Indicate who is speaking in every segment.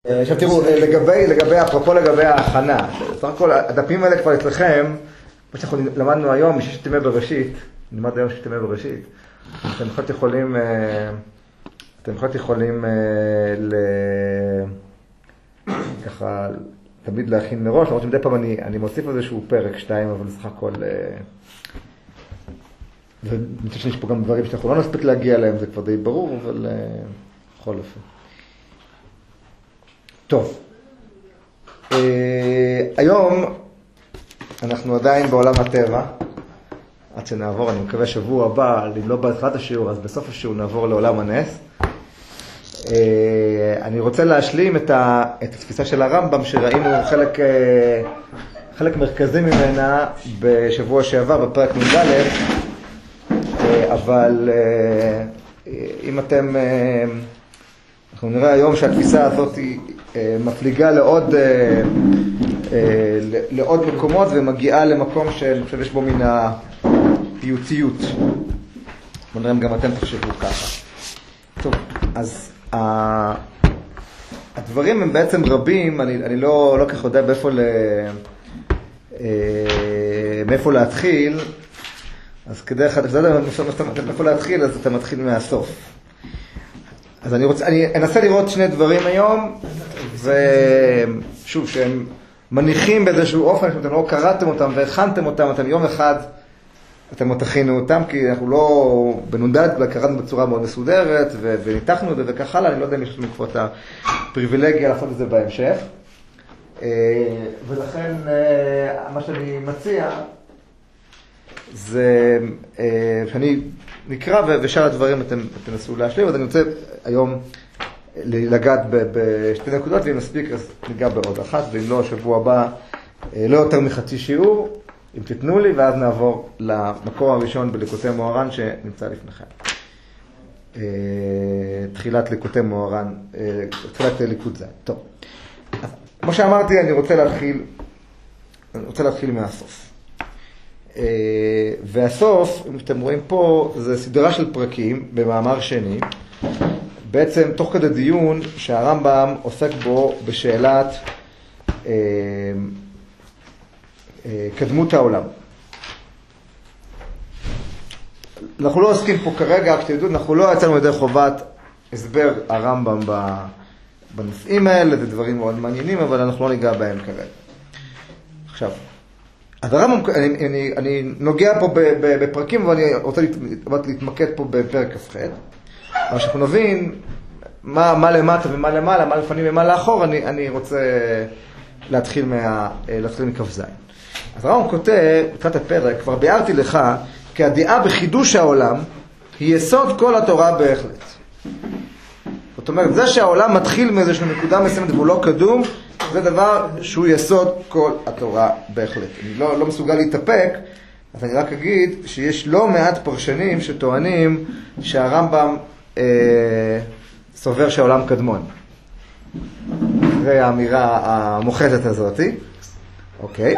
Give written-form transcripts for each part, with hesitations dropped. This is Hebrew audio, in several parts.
Speaker 1: עכשיו תראו, אפרופו לגבי ההכנה, סך הכל הדפים האלה כבר אצלכם, מה שאנחנו למדנו היום מששת ימי בראשית, נלמד היום ששת ימי בראשית, אתם יכולים ככה תמיד להכין מראש, למרות שמדי פעם אני מוסיף איזשהו פרק 2, אבל סך הכל, ואני חושב שיש פה גם דברים שאנחנו לא נספיק להגיע אליהם, זה כבר די ברור, אבל בכל אופן. טוב, היום אנחנו עדיין בעולם הטבע, עד שנעבור, אני מקווה שבוע הבא, אם לא בהתחלת השיעור, אז בסוף השיעור נעבור לעולם הנס. אני רוצה להשלים את התפיסה של הרמב"ם, שראינו חלק מרכזי ממנה בשבוע שעבר, בפרק נ"ד, אבל אם אנחנו נראה היום שהתפיסה הזאת היא מפליגה לעוד מקומות ומגיעה למקום שאני חושב יש בו מן הפיוטיות. בוא נראה אם גם אתם תחשבו ככה. טוב, אז הדברים הם בעצם רבים, אני לא כך יודע מאיפה להתחיל, אז כדי אחד, אתה יודע מאיפה להתחיל, אז אתה מתחיל מהסוף. אז אני אנסה לראות שני דברים היום, ושוב, שהם מניחים באיזשהו אופן, שאתם לא קראתם אותם והכנתם אותם, אתם יום אחד, אתם עוד תכינו אותם, כי אנחנו לא בנ"ד, קראנו בצורה מאוד מסודרת, וניתחנו את זה וכך הלאה, אני לא יודע אם יש לנו כבר את הפריבילגיה לעשות את זה בהמשך. ולכן, מה שאני מציע, זה שאני נקרא ושאר הדברים אתם תנסו להשלים, אז אני רוצה היום לגעת בשתי נקודות, ואם נספיק אז ניגע בעוד אחת, ואם לא, השבוע הבא לא יותר מחצי שיעור, אם תתנו לי, ואז נעבור למקור הראשון בליקוטי מוהר"ן שנמצא לפניכם. תחילת ליקוטי מוהר"ן, תחילת ליקוט זה. טוב, אז, כמו שאמרתי, אני רוצה להתחיל מהסוף. והסוף, אם אתם רואים פה, זה סדרה של פרקים במאמר שני, בעצם תוך כדי דיון שהרמב"ם עוסק בו בשאלת קדמות העולם. אנחנו לא עוסקים פה כרגע, כשתדעו, אנחנו לא יצאנו ידי חובת הסבר הרמב"ם בנושאים האלה, זה דברים מאוד מעניינים, אבל אנחנו לא ניגע בהם כרגע. עכשיו, אז הרמב"ם, אני נוגע פה בפרקים, אבל אני רוצה להתמקד פה בפרק כ"ח. אבל שאנחנו נבין מה למטה ומה למעלה, מה לפנים ומה לאחור, אני רוצה להתחיל מכ"ז. אז הרמב"ם כותב, בתחילת הפרק, כבר ביארתי לך, כי הדעה בחידוש העולם היא יסוד כל התורה בהחלט. זאת אומרת, זה שהעולם מתחיל מאיזושהי נקודה מסוימת והוא לא קדום, זה דבר שהוא יסוד כל התורה בהחלט. אני לא מסוגל להתאפק, אז אני רק אגיד שיש לא מעט פרשנים שטוענים שהרמב"ם סובר שהעולם קדמון. אחרי האמירה המוחצת הזאת. אוקיי.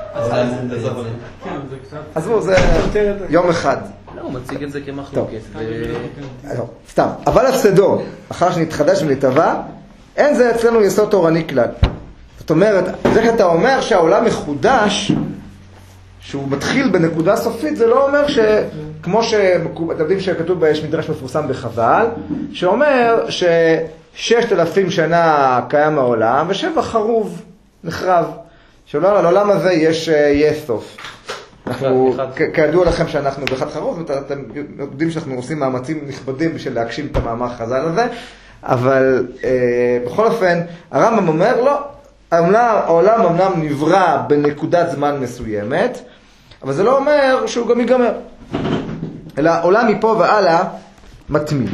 Speaker 1: אז זה יום אחד.
Speaker 2: לא, הוא מציג את זה כמחלוקת.
Speaker 1: סתם. אבל הפסדו, אחר שנתחדש ונתהווה, אין זה אצלנו יסוד תורני כלל. זאת אומרת, זה שאתה אומר שהעולם מחודש, שהוא מתחיל בנקודה סופית, זה לא אומר שכמו שאתם יודעים שכתוב יש מדרש מפורסם בחז"ל, שאומר ש6,000 שנה קיים העולם, ו7 חרוב, נחרב. שלעולם הזה יש סוף. אנחנו, כידוע לכם שאנחנו באחד חרוב, אתם יודעים שאנחנו עושים מאמצים נכבדים בשביל להגשים את המאמר חז"ל הזה, אבל בכל אופן, הרמב"ם אומר לא, העולם אמנם נברא בנקודת זמן מסוימת, אבל זה לא אומר שהוא גם ייגמר. אלא העולם מפה והלאה מתמיד.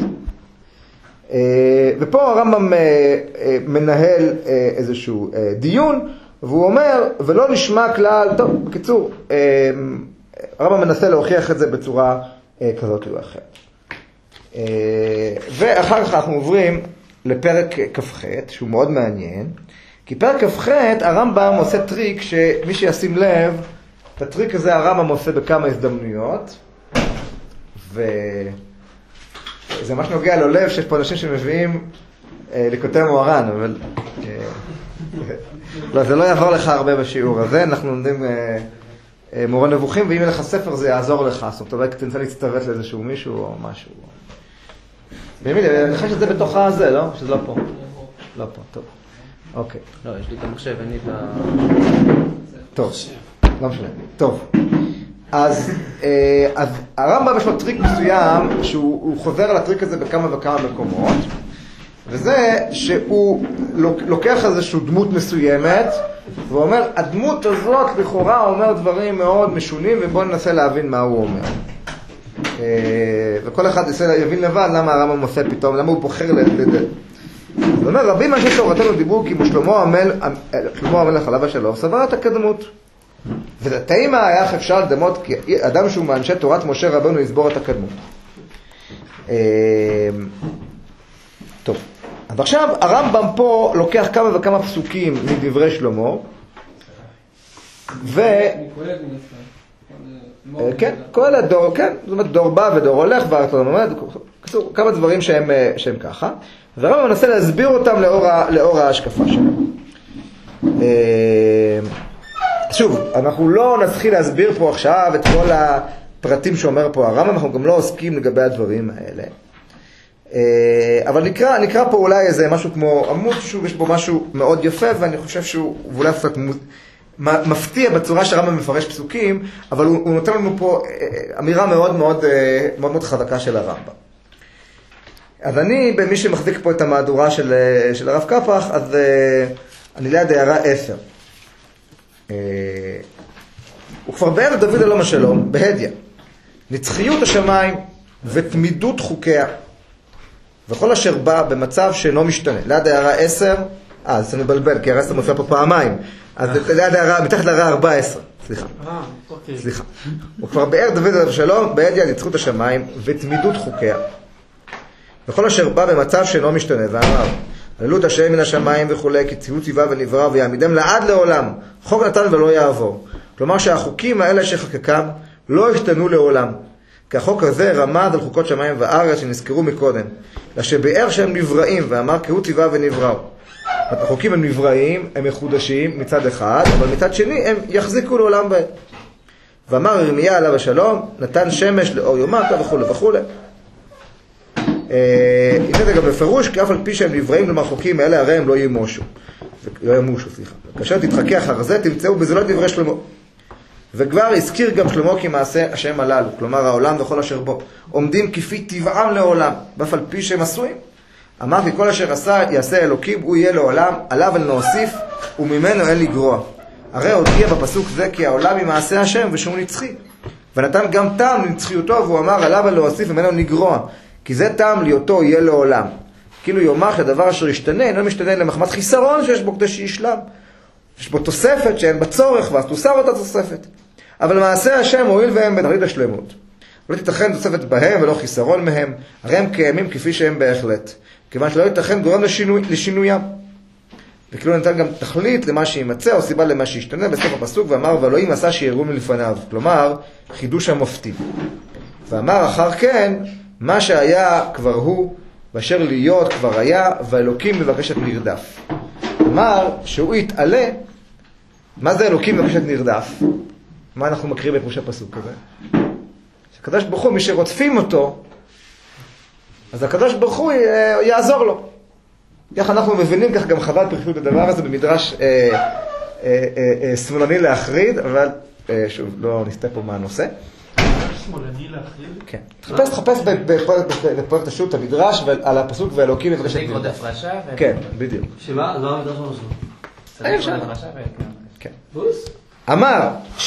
Speaker 1: ופה הרמב"ם מנהל איזשהו דיון, והוא אומר, ולא נשמע כלל, טוב, בקיצור, הרמב"ם מנסה להוכיח את זה בצורה כזאת או אחרת. ואחר כך אנחנו עוברים לפרק כ"ח, שהוא מאוד מעניין, כי פרק כ"ח הרמב"ם עושה טריק שמי שישים לב, את הטריק הזה הרמב"ם עושה בכמה הזדמנויות, וזה ממש נוגע לו לב שיש פה אנשים שמביאים ליקוטי מוהר"ן, אבל לא, זה לא יעבור לך הרבה בשיעור הזה, אנחנו לומדים מורה נבוכים, ואם יהיה לך ספר זה יעזור לך, זאת אומרת, תנסה להצטרף לאיזשהו מישהו או משהו. במילי, אני חושב שזה בתוך הזה, לא? שזה לא פה. לא פה, טוב. אוקיי.
Speaker 2: לא, יש לי את המחשב, אין לי את ה...
Speaker 1: טוב, לא משנה. טוב. אז הרמב"ם יש לו טריק מסוים, שהוא חוזר על הטריק הזה בכמה וכמה מקומות, וזה שהוא לוקח איזושהי דמות מסוימת, ואומר, הדמות הזאת לכאורה אומר דברים מאוד משונים, ובואו ננסה להבין מה הוא אומר. וכל אחד יבין לבד למה הרמב"ם עושה פתאום, למה הוא בוחר לדעת. זאת אומרת, רבים אנשי תורתנו דיברו כי שלמה המלך עליו השלום סבר את הקדמות. ותאים היה איך אפשר לדמות כי אדם שהוא מאנשי תורת משה רבנו יסבור את הקדמות. טוב, אז עכשיו הרמב"ם פה לוקח כמה וכמה פסוקים מדברי שלמה, כן, כל הדור, כן, זאת אומרת דור בא ודור הולך, כמה דברים שהם ככה, והרמב"ם מנסה להסביר אותם לאור ההשקפה שלו. שוב, אנחנו לא נתחיל להסביר פה עכשיו את כל הפרטים שאומר פה הרמב"ם, אנחנו גם לא עוסקים לגבי הדברים האלה. אבל נקרא פה אולי איזה משהו כמו עמוד, שוב יש בו משהו מאוד יפה, ואני חושב שהוא אולי קצת מפתיע בצורה שהרמב"ם מפרש פסוקים, אבל הוא נותן לנו פה אמירה מאוד מאוד מאוד מאוד חזקה של הרמב"ם. אז אני, במי שמחזיק פה את המהדורה של הרב קפח, אז אני ליד הערה 10. הוא כבר באר דוד אלום השלום, בהדיא. נצחיות השמיים ותמידות חוקיה, וכל אשר בא במצב שאינו משתנה. ליד הערה 10, זה מבלבל, כי הערה 10 מופיע פה פעמיים. אז ליד הערה, מתחת להערה 14. סליחה. הוא כבר באר דוד אלום השלום, בהדיא, נצחיות השמיים ותמידות חוקיה. וכל אשר בא במצב שאינו משתנה, ואמר, הללו את השם מן השמיים וכו', כי ציוו ציווה ונברא ויעמידם לעד לעולם, חוק נתן ולא יעבור. כלומר שהחוקים האלה שחקקם לא השתנו לעולם. כי החוק הזה רמז על חוקות שמיים וארץ שנזכרו מקודם, לשבאר שהם נבראים ואמר ציוו ציווה ונבראו. החוקים הם נבראים, הם מחודשים מצד אחד, אבל מצד שני הם יחזיקו לעולם בהם. ואמר ירמיה עליו השלום, נתן שמש לאור יומתה וכו' וכו'. הנה זה גם בפירוש, כי אף על פי שהם נבראים, כלומר חוקים האלה, הרי הם לא ימושו. כאשר תתחכה אחר זה, תמצאו בזלות דברי שלמה. וכבר הזכיר גם שלמה כי מעשה השם הללו, כלומר העולם וכל אשר בו, עומדים כפי טבעם לעולם, ואף על פי שהם עשויים. אמר כי כל אשר עשה יעשה אלוקים, הוא יהיה לעולם, עליו אל נוסיף, וממנו אין לגרוע. הרי הודיע בפסוק זה כי העולם היא מעשה השם ושהוא נצחי. ונתן גם טעם לנצחיותו, והוא אמר עליו אל להוסיף וממנו לגרוע. כי זה טעם ליותו יהיה לעולם. כאילו יאמר שהדבר אשר ישתנה, אינו משתנה למחמת חיסרון שיש בו כדי שישלם. יש בו תוספת שאין בצורך, ואז תוסר אותה תוספת. אבל מעשה השם הועיל והם בתכלית השלמות. לא תיתכן תוספת בהם ולא חיסרון מהם, הרי הם קיימים כפי שהם בהחלט. כיוון שלא ייתכן גורם לשינוים. וכאילו נתן גם תכלית למה שימצא, או סיבה למה שישתנה בסוף הפסוק, ואמר ואלוהים עשה שיראו מלפניו. כלומר, חידוש המופתי. ואמר אחר כן, מה שהיה כבר הוא, ואשר להיות כבר היה, והאלוקים מבקשת נרדף. כלומר, שהוא יתעלה, מה זה אלוקים מבקשת נרדף? מה אנחנו מקריאים את פרוש הפסוק הזה? שהקדוש ברוך הוא, מי שרודפים אותו, אז הקדוש ברוך הוא יעזור לו. כך אנחנו מבינים, כך גם חבל פרשנות הדבר הזה במדרש שמאלני להחריד, אבל שוב, לא נסתה פה מה הנושא.
Speaker 3: שמאלני להחריד?
Speaker 1: כן. תחפש בפרק השו"ת המדרש על הפסוק והאלוקים מבקשת
Speaker 2: נרדף. זה כבוד הפרשה?
Speaker 1: כן, בדיוק.
Speaker 3: שמה? אז מה המדרש שלנו?
Speaker 1: כן. אמר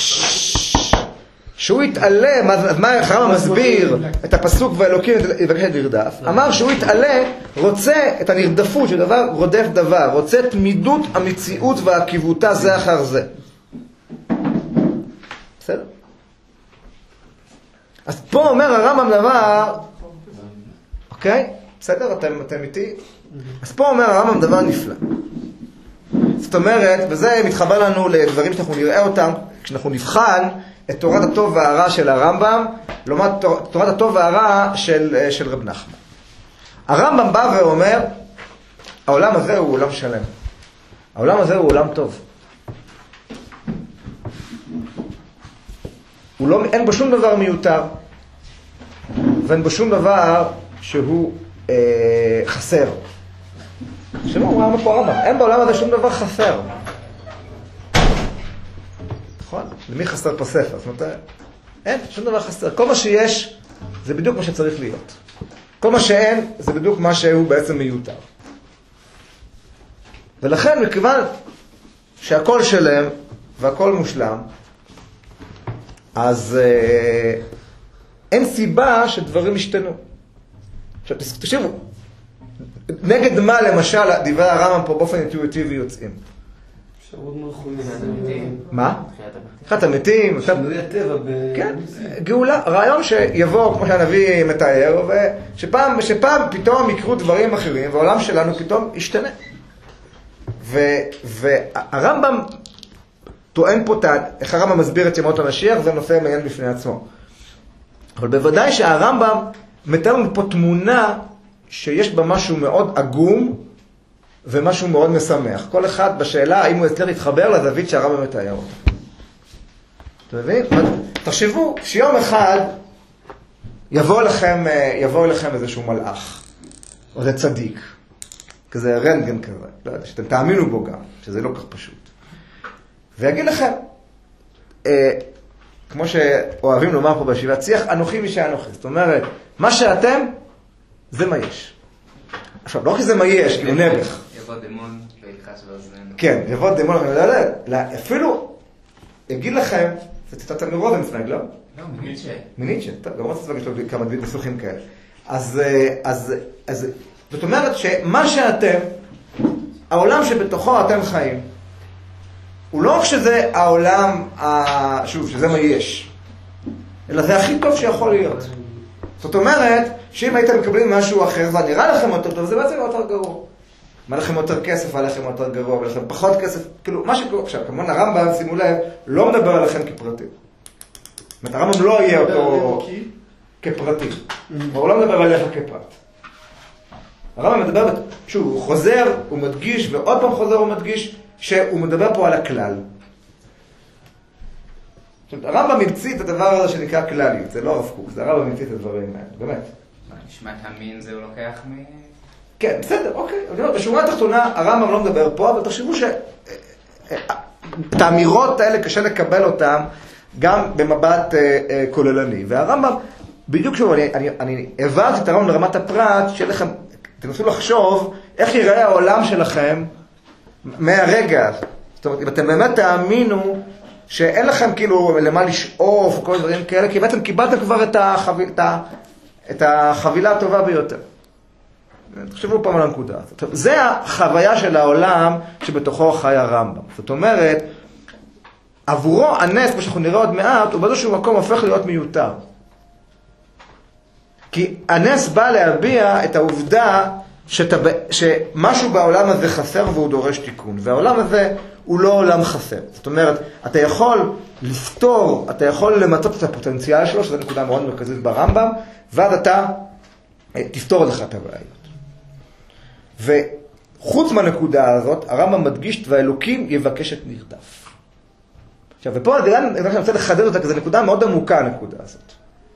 Speaker 1: שהוא יתעלה, מה הרמב"ם מסביר את הפסוק והאלוקים מבקשת נרדף? אמר שהוא יתעלה, רוצה את הנרדפות של דבר רודף דבר, רוצה תמידות המציאות והעקיבותה זה אחר זה. בסדר? אז פה אומר הרמב"ם דבר, אוקיי? בסדר? אתם איתי? אז פה אומר הרמב"ם דבר נפלא. זאת אומרת, וזה מתחבר לנו לדברים שאנחנו נראה אותם, כשאנחנו נבחן את תורת הטוב והרע של הרמב"ם, לעומת תורת הטוב והרע של רב נחמן. הרמב"ם בא ואומר, העולם הזה הוא עולם שלם. העולם הזה הוא עולם טוב. אין בו שום דבר מיותר, ואין בו שום דבר שהוא חסר. שלא, הוא אמר פה הרמב"ם, אין בעולם הזה שום דבר חסר. נכון? למי חסר פה ספר? זאת אומרת, אין, שום דבר חסר. כל מה שיש, זה בדיוק מה שצריך להיות. כל מה שאין, זה בדיוק מה שהוא בעצם מיותר. ולכן, מכיוון שהכל שלם והכל מושלם, אז אין סיבה שדברים ישתנו. עכשיו, תקשיבו, נגד מה למשל דברי הרמב"ם פה באופן אינטואיטיבי יוצאים?
Speaker 3: אפשרות מלכות.
Speaker 1: מה? תחיית המתים.
Speaker 3: שינוי הטבע.
Speaker 1: כן, גאולה. רעיון שיבוא, כמו שהנביא מתאר, שפעם פתאום יקרו דברים אחרים, והעולם שלנו פתאום ישתנה. והרמב"ם טוען פה, איך הרמב"ם מסביר את ימות המשיח, זה נושא מעניין בפני עצמו. אבל בוודאי שהרמב"ם מתאר לנו פה תמונה שיש בה משהו מאוד עגום ומשהו מאוד משמח. כל אחד בשאלה האם הוא יצליח להתחבר לזווית שהרמב"ם מתאר אותה. אתה מבין? תחשבו שיום אחד יבוא לכם איזשהו מלאך, או זה צדיק, כזה רנטגן כזה, לא יודע, שאתם תאמינו בו גם, שזה לא כך פשוט. ויגיד לכם, כמו שאוהבים לומר פה בישיבת שיח, אנוכי מי שאנוכי. זאת אומרת, מה שאתם, זה מה יש. עכשיו, לא כי זה מה יש, כי הוא נערך.
Speaker 2: יבוא דמון וילחש באוזנינו.
Speaker 1: כן, יבוא דמון, אפילו יגיד לכם, זה ציטטת מרוזנצוויג, לא?
Speaker 2: לא, מניטשה.
Speaker 1: מניטשה, טוב, גם רוזנצוויג יש לו כמה ניסוחים כאלה. אז זאת אומרת שמה שאתם, העולם שבתוכו אתם חיים, הוא לא רק שזה העולם, שוב, שזה מה יש, אלא זה הכי טוב שיכול להיות. זאת אומרת, שאם הייתם מקבלים משהו אחר, זה נראה לכם יותר טוב, זה בעצם יותר גרוע. מה לכם יותר כסף, מה לכם יותר גרוע, ולכם פחות כסף, כאילו, מה שקורה עכשיו, כמובן הרמב"ם, שימו לב, לא מדבר עליכם כפרטים. זאת אומרת, הרמב"ם לא יהיה אותו כפרטים. הוא לא מדבר עליך כפרט. הרמב"ם מדבר, שוב, הוא חוזר, הוא מדגיש, ועוד פעם חוזר ומדגיש, שהוא מדבר פה על הכלל. הרמב"ם המציא את הדבר הזה שנקרא כלליות, זה לא הרב קוק, זה הרמב"ם המציא את הדברים האלה, באמת.
Speaker 2: נשמת המין זה הוא לוקח מ...
Speaker 1: כן, בסדר, אוקיי. בשורה התחתונה, הרמב"ם לא מדבר פה, אבל תחשבו את האמירות האלה קשה לקבל אותן גם במבט כוללני. והרמב"ם, בדיוק שוב, אני העברתי את הרמב"ם לרמת הפרט, שלכם, תנסו לחשוב איך ייראה העולם שלכם מהרגע. זאת אומרת, אם אתם באמת תאמינו שאין לכם כאילו למה לשאוף או כל דברים כאלה, כי בעצם קיבלתם כבר את החבילה הטובה ביותר. תחשבו פעם על הנקודה הזאת. זה החוויה של העולם שבתוכו חי הרמב"ם. זאת אומרת, עבורו הנס, כמו שאנחנו נראה עוד מעט, הוא באיזשהו מקום הופך להיות מיותר. כי הנס בא להביע את העובדה שמשהו בעולם הזה חסר והוא דורש תיקון. והעולם הזה הוא לא עולם חסר. זאת אומרת, אתה יכול לפתור, אתה יכול למצות את הפוטנציאל שלו, שזו נקודה מאוד מרכזית ברמב"ם, ואז אתה תפתור לך את הבעיות. וחוץ מהנקודה הזאת, הרמב"ם מדגיש, והאלוקים יבקש את נרדף. עכשיו, ופה אני רוצה לחדד אותה, כי זו נקודה מאוד עמוקה, הנקודה הזאת.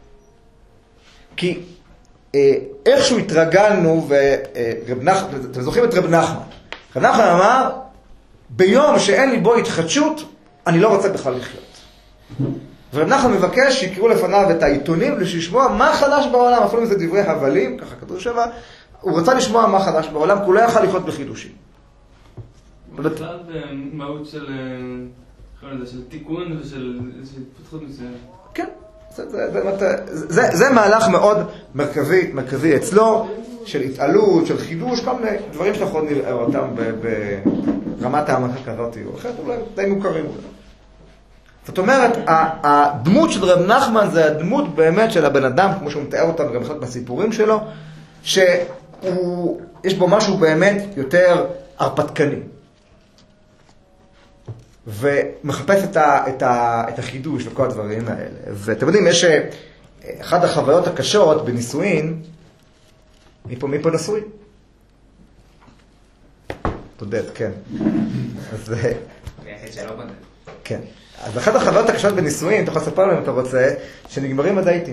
Speaker 1: כי איכשהו התרגלנו, אתם זוכרים את רב נחמן. רב נחמן אמר, ביום שאין לי בו התחדשות, אני לא רוצה בכלל לחיות. ורב נחמן מבקש שיקראו לפניו את העיתונים, לשמוע מה חדש בעולם, אפילו אם זה דברי הבלים, ככה כתוב שם, הוא רצה לשמוע מה חדש בעולם, כי הוא לא יכל לחיות בחידושים.
Speaker 3: בכלל במהות של תיקון ושל התפתחות מסוימת.
Speaker 1: כן, זה מהלך מאוד מרכזי אצלו, של התעלות, של חידוש, כל מיני דברים שאתה יכול נראה אותם ברמת העמקה כזאת, או אחרת אולי די מוכרים. זאת אומרת, הדמות של רב נחמן זה הדמות באמת של הבן אדם, כמו שהוא מתאר אותם גם אחד בסיפורים שלו, שיש בו משהו באמת יותר הרפתקני. ומחפש את החידוש וכל הדברים האלה. ואתם יודעים, יש אחת החוויות הקשות בנישואין, מי פה נשוי? תודד, כן. אז
Speaker 2: היחיד שלא בודד.
Speaker 1: כן. אז אחת החוויות הקשות בנישואים, אתה יכול לספר להם אם אתה רוצה, שנגמרים הדייטים.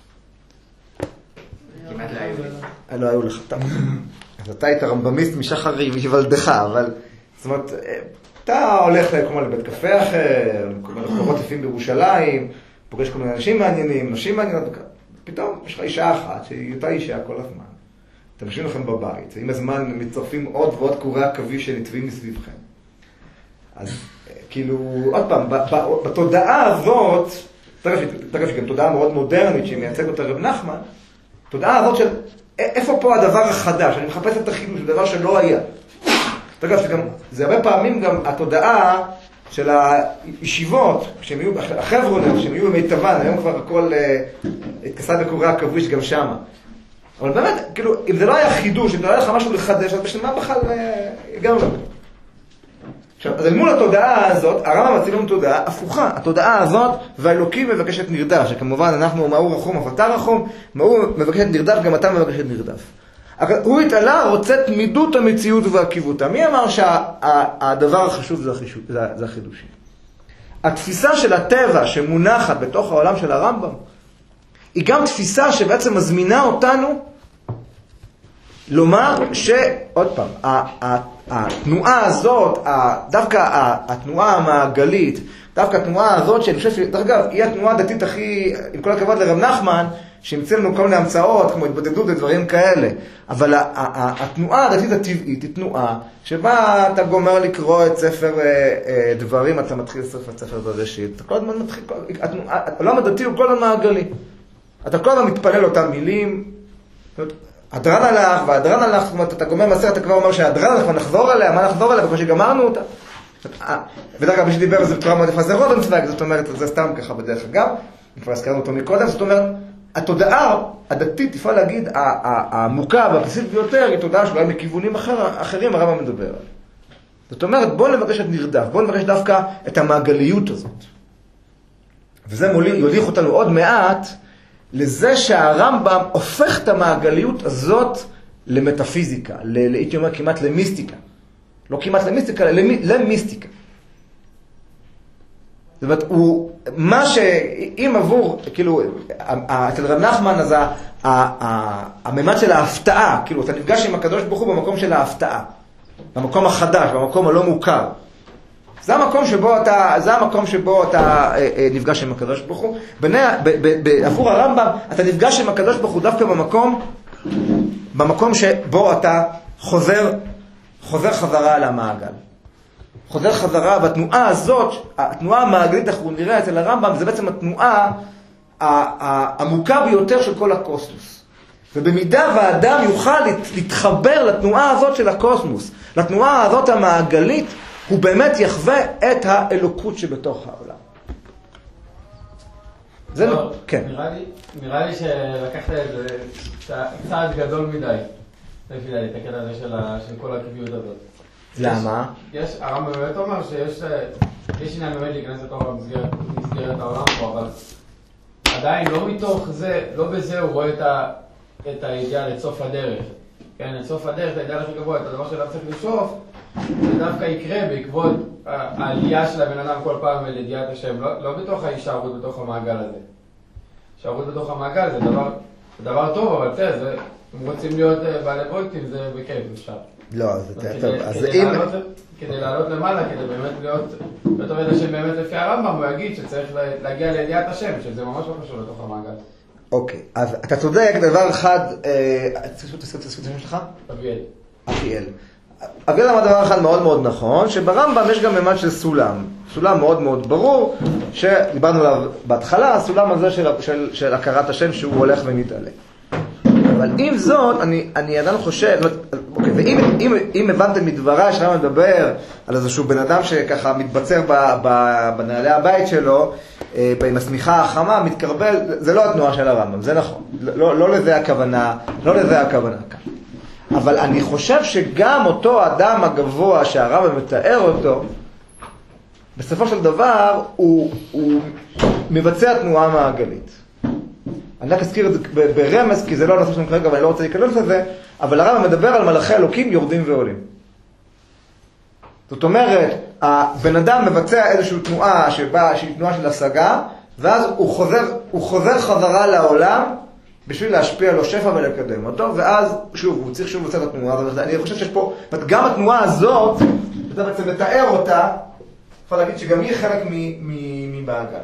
Speaker 2: כמעט לא היו לי.
Speaker 1: לא היו לך, אז אתה היית רמב"מיסט משחר היוולדך, אבל זאת אומרת, אתה הולך כמו לבית קפה אחר, למקומות יפים בירושלים, פוגש כל מיני אנשים מעניינים, נשים מעניינות, פתאום יש לך אישה אחת, שהיא אותה אישה כל הזמן. אתם יושבים לכם בבית, ועם הזמן מצטרפים עוד ועוד קורי עכביש שנטווים מסביבכם. אז כאילו, עוד פעם, בתודעה הזאת, תכף גם תודעה מאוד מודרנית שהיא מייצגת אותה רב נחמן, תודעה הזאת של איפה פה הדבר החדש, אני מחפש את החידוש, זה דבר שלא היה. זה הרבה פעמים גם התודעה של הישיבות, החבר'ה, שהם יהיו במיטבן, היום כבר הכל התכסה בקורי עכביש גם שמה. אבל באמת, כאילו, אם זה לא היה חידוש, אם זה לא היה לך משהו לחדש, אז בשביל מה בכלל הגענו לזה? עכשיו, אז מול התודעה הזאת, הרמב"ם מציג לנו תודעה הפוכה. התודעה הזאת, והאלוקים מבקשת נרדף, שכמובן אנחנו, מה הוא רחום, אף אתה רחום, מה הוא מבקשת נרדף, גם אתה מבקשת נרדף. הוא התעלה, רוצה תמידות המציאות והעקיבותה. מי אמר שהדבר החשוב זה החידושים? התפיסה של הטבע שמונחת בתוך העולם של הרמב"ם, היא גם תפיסה שבעצם מזמינה אותנו לומר שעוד פעם, התנועה הזאת, דווקא התנועה המעגלית, דווקא התנועה הזאת, שאני חושב שדרך אגב, היא התנועה הדתית הכי, עם כל הכבוד לרב נחמן, שהמציא לנו כל מיני המצאות, כמו התבודדות ודברים כאלה. אבל התנועה הדתית הטבעית היא תנועה שבה אתה גומר לקרוא את ספר דברים, אתה מתחיל את ספר בראשית. אתה כל הזמן מתחיל, העולם הדתי הוא כל הזמן מעגלי. אתה כל הזמן מתפלל אותם מילים, הדרן הלך, והדרן הלך, זאת אומרת, אתה גומר מסר, אתה כבר אומר שהדרן הלך, ונחזור עליה, מה נחזור עליה, וכמו שגמרנו אותה. ודרך אגב, מי שדיבר על זה בצורה מאוד יפה, זה רוזנצוויג, זאת אומרת, זה סתם ככה בדרך אגב, כבר הזכרנו אותו מקודם, זאת אומרת, התודעה הדתית, תפעל להגיד, העמוקה והבסיסית ביותר, היא תודעה שאולי מכיוונים אחרים הרמב"ם מדבר עליה. זאת אומרת, בואו נבקש את נרדף, בואו נבקש דווקא את המעגליות הזאת. וזה יוליך אותנו עוד מעט, לזה שהרמב"ם הופך את המעגליות הזאת למטאפיזיקה, הייתי אומר כמעט למיסטיקה. לא כמעט למיסטיקה, למיסטיקה. זאת אומרת, מה שאם עבור, כאילו, אצל רב נחמן, אז הממד של ההפתעה, כאילו, אתה נפגש עם הקדוש ברוך הוא במקום של ההפתעה, במקום החדש, במקום הלא מוכר. זה המקום שבו אתה נפגש עם הקדוש ברוך הוא. עבור הרמב"ם, אתה נפגש עם הקדוש ברוך הוא דווקא במקום שבו אתה חוזר חזרה על המעגל. חוזר חזרה בתנועה הזאת, התנועה המעגלית, אנחנו נראה אצל הרמב"ם, זה בעצם התנועה העמוקה ביותר של כל הקוסמוס. ובמידה והאדם יוכל להתחבר לתנועה הזאת של הקוסמוס, לתנועה הזאת המעגלית, הוא באמת יחווה את האלוקות שבתוך העולם. זה לא, כן.
Speaker 4: נראה לי שלקחת את זה צעד גדול מדי. לפי דעתי, את הקטע הזה של כל העקביות הזאת.
Speaker 1: למה?
Speaker 4: הרמב"ם באמת אומר שיש עניין באמת להיכנס לתוך מסגרת העולם פה, אבל עדיין לא מתוך זה, לא בזה הוא רואה את האידיאל, את סוף הדרך. כן, את סוף הדרך, את האידיאל הכי גבוה, את הדבר שאליו צריך לשאוף, זה דווקא יקרה בעקבות העלייה של הבן אדם כל פעם אל ידיעת השם, לא בתוך ההישארות בתוך המעגל הזה. הישארות בתוך המעגל זה דבר טוב, אבל תראה, אם רוצים להיות בעלי פרויקטים, זה בכיף, אפשר.
Speaker 1: לא, זה טוב.
Speaker 4: כדי לעלות למעלה, כדי באמת להיות עובד השם באמת לפי הרמב"ם, הוא יגיד שצריך להגיע לידיעת השם, שזה ממש לא קשור לתוך המעגל.
Speaker 1: אוקיי, אז אתה צודק, דבר אחד, תסכות את השם שלך? אביאל. אביאל אמר דבר אחד מאוד מאוד נכון, שברמב"ם יש גם ממד של סולם. סולם מאוד מאוד ברור, שדיברנו עליו בהתחלה, הסולם הזה של הכרת השם שהוא הולך ומתעלה. אבל עם זאת, אני עדיין חושב, אוקיי, ואם הבנתם מדבריי שהרמב"ם מדבר על איזשהו בן אדם שככה מתבצר בנעלי הבית שלו, עם השמיכה החמה, מתקרבל, זה לא התנועה של הרמב"ם, זה נכון. לא לזה הכוונה, כאן. אבל אני חושב שגם אותו אדם הגבוה שהרמב"ם מתאר אותו, בסופו של דבר הוא מבצע תנועה מעגלית. אני רק אזכיר את זה ברמז, כי זה לא הנושא שלנו כרגע, אבל אני לא רוצה להיכנס לזה, אבל הרמב"ם מדבר על מלאכי אלוקים יורדים ועולים. זאת אומרת, הבן אדם מבצע איזושהי תנועה שהיא תנועה של השגה, ואז הוא חוזר חזרה לעולם בשביל להשפיע לו שפע ולקדם אותו, ואז שוב, הוא צריך שוב לבצע את התנועה הזאת. אני חושב שיש פה, גם התנועה הזאת, אתה בעצם מתאר אותה, יכול להגיד שגם היא חלק ממעגל.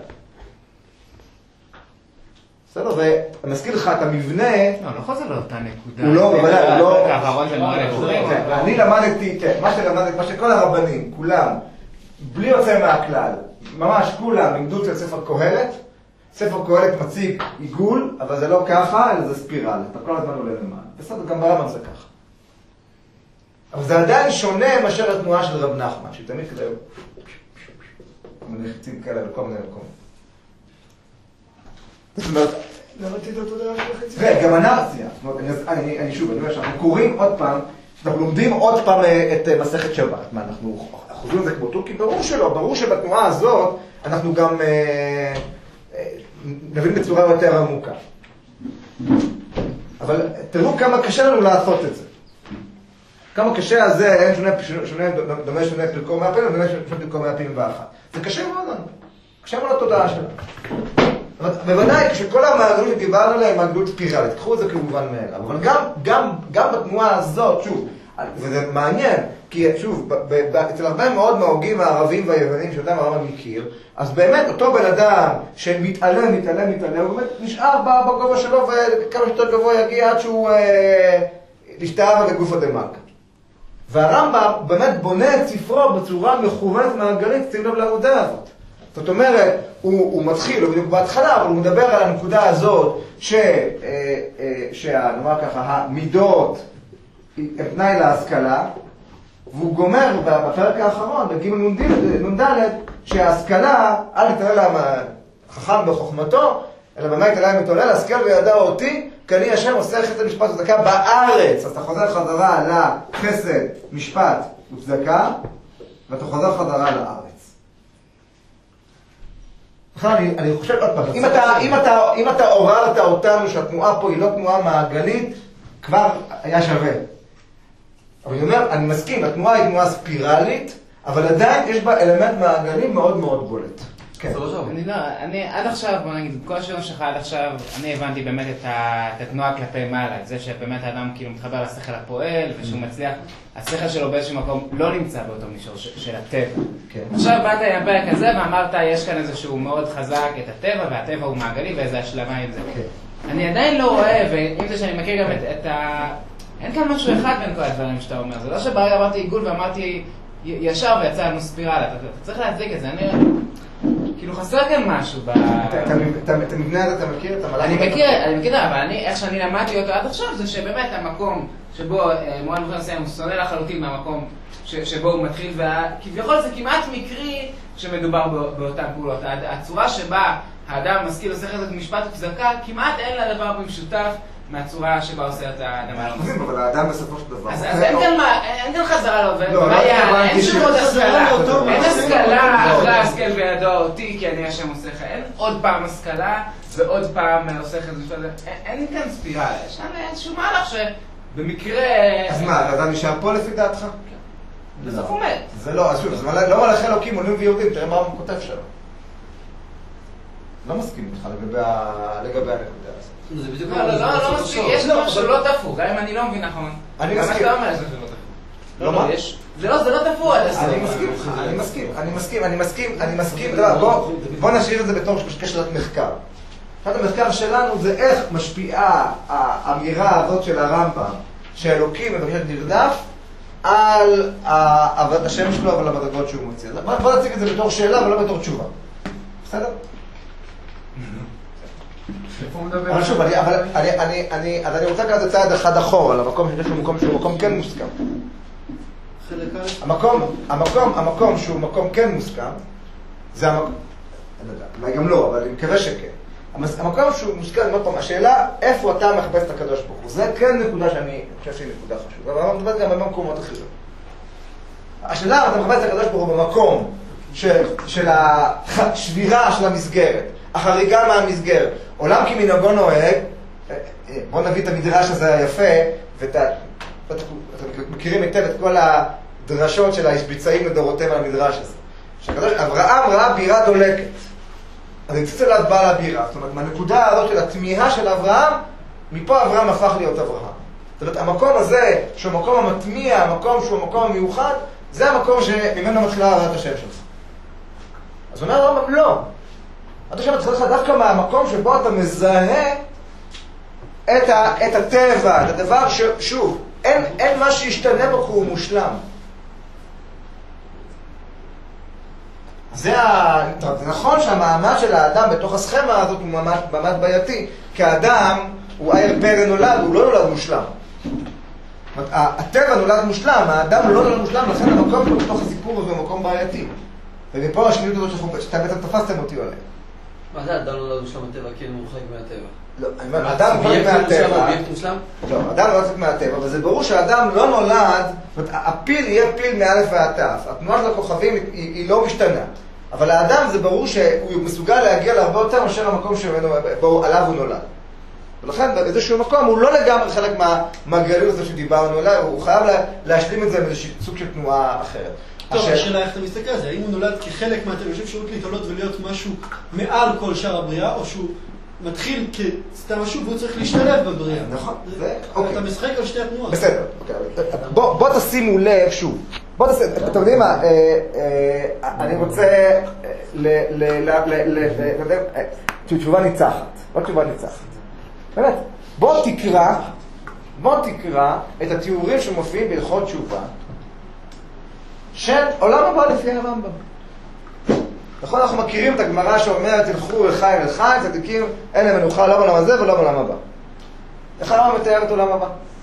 Speaker 1: בסדר, ואני מזכיר לך את המבנה...
Speaker 2: לא חוזר לאותה נקודה.
Speaker 1: הוא לא, בוודאי, הוא לא...
Speaker 2: העברון זה מאוד נקודה.
Speaker 1: אני למדתי, מה שכל הרבנים, כולם, בלי יוצא מהכלל, ממש כולם לימדו את ספר קהלת. ספר קהלת מציג עיגול, אבל זה לא ככה, אלא זה ספירל. אתה כל הזמן עולה למעלה. בסדר, גם ברמב"ם זה ככה. אבל זה עדיין שונה מאשר התנועה של רב נחמן, שהיא תמיד כדי... מלחיצים כאלה בכל מיני מקומות. זאת אומרת... גם אנרציה. אני שוב, אני אומר שאנחנו קוראים עוד פעם, אנחנו לומדים עוד פעם את מסכת שבת. מה, אנחנו חוזרים לזה כמו תורכי? ברור שלא, ברור שבתנועה הזאת אנחנו גם נבין בצורה יותר עמוקה. אבל תראו כמה קשה לנו לעשות את זה. כמה קשה הזה, אין דומה שונה פרקו מהפים, ודומה שונה פרקו מהפים ואחת. זה קשה מאוד לנו. קשה מאוד לתודעה שלנו. בוודאי, כשכל המעגלות שדיברנו עליהם, מעגלות ספירלית, תקחו את זה כמובן מאליו. אבל גם בתנועה הזאת, שוב, וזה מעניין, כי שוב, אצל הרבה מאוד מההוגים הערבים והיוונים שאותם הרמב"ם מכיר, אז באמת אותו בן אדם שמתעלם, הוא באמת נשאר בגובה שלו, וכמה שיותר גבוה יגיע עד שהוא ישתהה בגוף הדמק. והרמב"ם באמת בונה את ספרו בצורה מכוונת מעגלית, שים לב לעובדה הזאת. זאת אומרת, הוא מתחיל, הוא בדיוק בהתחלה, אבל הוא מדבר על הנקודה הזאת נאמר ככה, המידות הם תנאי להשכלה, והוא גומר בפרק האחרון, בג' נ"ד, שההשכלה, אל תתעלה חכם בחוכמתו, אלא במה יתעלה מתעולה, להשכל וידע אותי, כי אני השם עושה חסד משפט וצדקה בארץ. אז אתה חוזר חזרה לחסד, משפט וצדקה, ואתה חוזר חזרה לארץ. אני חושב עוד פעם, אם אתה עוררת אותנו שהתנועה פה היא לא תנועה מעגלית, כבר היה שווה. אבל אני אומר, אני מסכים, התנועה היא תנועה ספירלית, אבל עדיין יש בה אלמנט מעגלי מאוד מאוד בולט. כן.
Speaker 2: אני עד עכשיו, בוא נגיד, כל השאלות שלך עד עכשיו, אני הבנתי באמת את התנועה כלפי מעלה, את זה שבאמת האדם כאילו מתחבר לשכל הפועל, ושהוא מצליח, השכל שלו באיזשהו מקום לא נמצא באותו מישור של הטבע. עכשיו באת עם הפרק הזה ואמרת, יש כאן איזשהו מאוד חזק את הטבע, והטבע הוא מעגלי, ואיזה השלמה עם זה. אני עדיין לא רואה, ועם זה שאני מכיר גם את אין כאן משהו אחד בין כל הדברים שאתה אומר. זה לא שברגע אמרתי עיגול ואמרתי ישר ויצא לנו ספירלה. אתה צריך להציג את זה. כאילו חסר כאן משהו
Speaker 1: את המבנה הזה אתה מכיר?
Speaker 2: אני מכיר, אבל איך שאני למדתי אותו עד עכשיו זה שבאמת המקום שבו מורן מוכן לסיים הוא שונא לחלוטין מהמקום שבו הוא מתחיל, וכביכול זה כמעט מקרי שמדובר באותן פעולות. הצורה שבה האדם משכיל עושה חסד משפט וצדקה, כמעט אין לה דבר במשותף מהצורה שבה עושה את האדם הלא.
Speaker 1: אבל האדם בסופו של דבר...
Speaker 2: אז אין כאן חזרה לו, אין שום עוד השכלה. אין השכלה, אחרי השכל וידוע אותי, כי אני השם עושה לך. אין עוד פעם השכלה ועוד פעם עושה לך את זה. אין כאן ספירה, יש כאן איזשהו מהלך שבמקרה...
Speaker 1: אז מה, האדם נשאר פה לפי דעתך?
Speaker 2: בסוף הוא מת.
Speaker 1: זה לא, אז שוב, זה לא מלאכי אלוקים, עולים ויהודים, תראה מה הוא כותב שלו. לא מסכים איתך לגבי הנקודה הזאת.
Speaker 3: זה בדיוק
Speaker 2: לא מסכים, יש משהו לא תפור, גם אם אני לא מבין נכון.
Speaker 1: אני מסכים.
Speaker 2: מה אתה אומר שזה לא תפור? לא, זה לא תפור.
Speaker 1: אני מסכים. בוא נשאיר את זה בתור שאלת מחקר. אחת המחקר שלנו זה איך משפיעה האמירה הזאת של הרמב"ם, שאלוקים מבקש נרדף, על עבודת השם שלו ועל המדרגות שהוא מוציא. בוא נציג את זה בתור שאלה ולא בתור תשובה. בסדר? אבל שוב, אני רוצה לקחת את צעד אחד אחורה, למקום שהוא מקום כן מוסכם. המקום שהוא מקום כן מוסכם, זה המקום, אני יודע, אולי גם לא, אבל אני מקווה שכן. המקום שהוא מוסכם, השאלה, איפה אתה מחפש את הקדוש ברוך הוא? זה כן נקודה שאני חושב שהיא נקודה חשובה, אבל אני מדבר גם במקומות אחרים. השאלה, אתה מחפש את הקדוש ברוך הוא במקום של השבירה של המסגרת, החריגה מהמסגרת. עולם כמנהגו נוהג, בואו נביא את המדרש הזה היפה, ואתם מכירים היטב את כל הדרשות של הישביצאים לדורותיהם על המדרש הזה. אברהם ראה בירה דולקת. אז הציץ אליו בעל הבירה. זאת אומרת, מהנקודה הזאת של התמיהה של אברהם, מפה אברהם הפך להיות אברהם. זאת אומרת, המקום הזה, שהוא המקום המתמיע, המקום שהוא המקום המיוחד, זה המקום שממנו מתחילה הראיית השם שלך. אז הוא אומר הרמב"ם, לא. אתה שם צריך לך דווקא מהמקום שבו אתה מזהה את הטבע, את הדבר ששוב, אין מה שישתנה בו כי הוא מושלם. זה נכון שהמעמד של האדם בתוך הסכמה הזאת הוא מעמד בעייתי, כי האדם הוא עיר פרא נולד, הוא לא נולד מושלם. הטבע נולד מושלם, האדם לא נולד מושלם, לכן המקום שלו בתוך הסיפור הזה הוא מקום בעייתי. ומפה השניות הזאת שאתה בעצם תפסתם אותי עליה.
Speaker 5: מה זה אדם נולד מושלם הטבע? כי הוא מורחק מהטבע.
Speaker 1: לא, אני אומר, אדם נולד מהטבע. לא, אדם נולד מהטבע, אבל זה ברור שהאדם לא נולד, הפיל יהיה פיל מאלף ועד תף. התנועה של הכוכבים היא לא משתנה. אבל האדם זה ברור שהוא מסוגל להגיע להרבה יותר מאשר המקום עליו הוא נולד. ולכן באיזשהו מקום הוא לא לגמרי חלק מהגלות הזה שדיברנו עליה, הוא חייב להשלים את זה באיזשהו סוג של תנועה אחרת.
Speaker 6: טוב, השאלה איך אתה מסתכל על זה, האם הוא נולד כחלק מהטבע, יש אפשרות להתעלות ולהיות משהו מעל כל שאר הבריאה, או שהוא מתחיל כסתם משהו והוא צריך להשתלב בבריאה.
Speaker 1: נכון,
Speaker 6: אתה משחק על שתי התנועות.
Speaker 1: בסדר, בוא תשימו לב שוב. אתם יודעים מה, אני רוצה תשובה ניצחת, לא תשובה ניצחת. באמת, בוא תקרא את התיאורים שמופיעים בהלכות תשובה של עולם הבא לפי הרמב"ם. נכון, אנחנו מכירים את הגמרא שאומרת, תלכו לחי ולחי, צדיקים, אין להם מנוחה לא בעולם הזה ולא בעולם הבא. איך הרמב"ם מתאר את עולם הבא?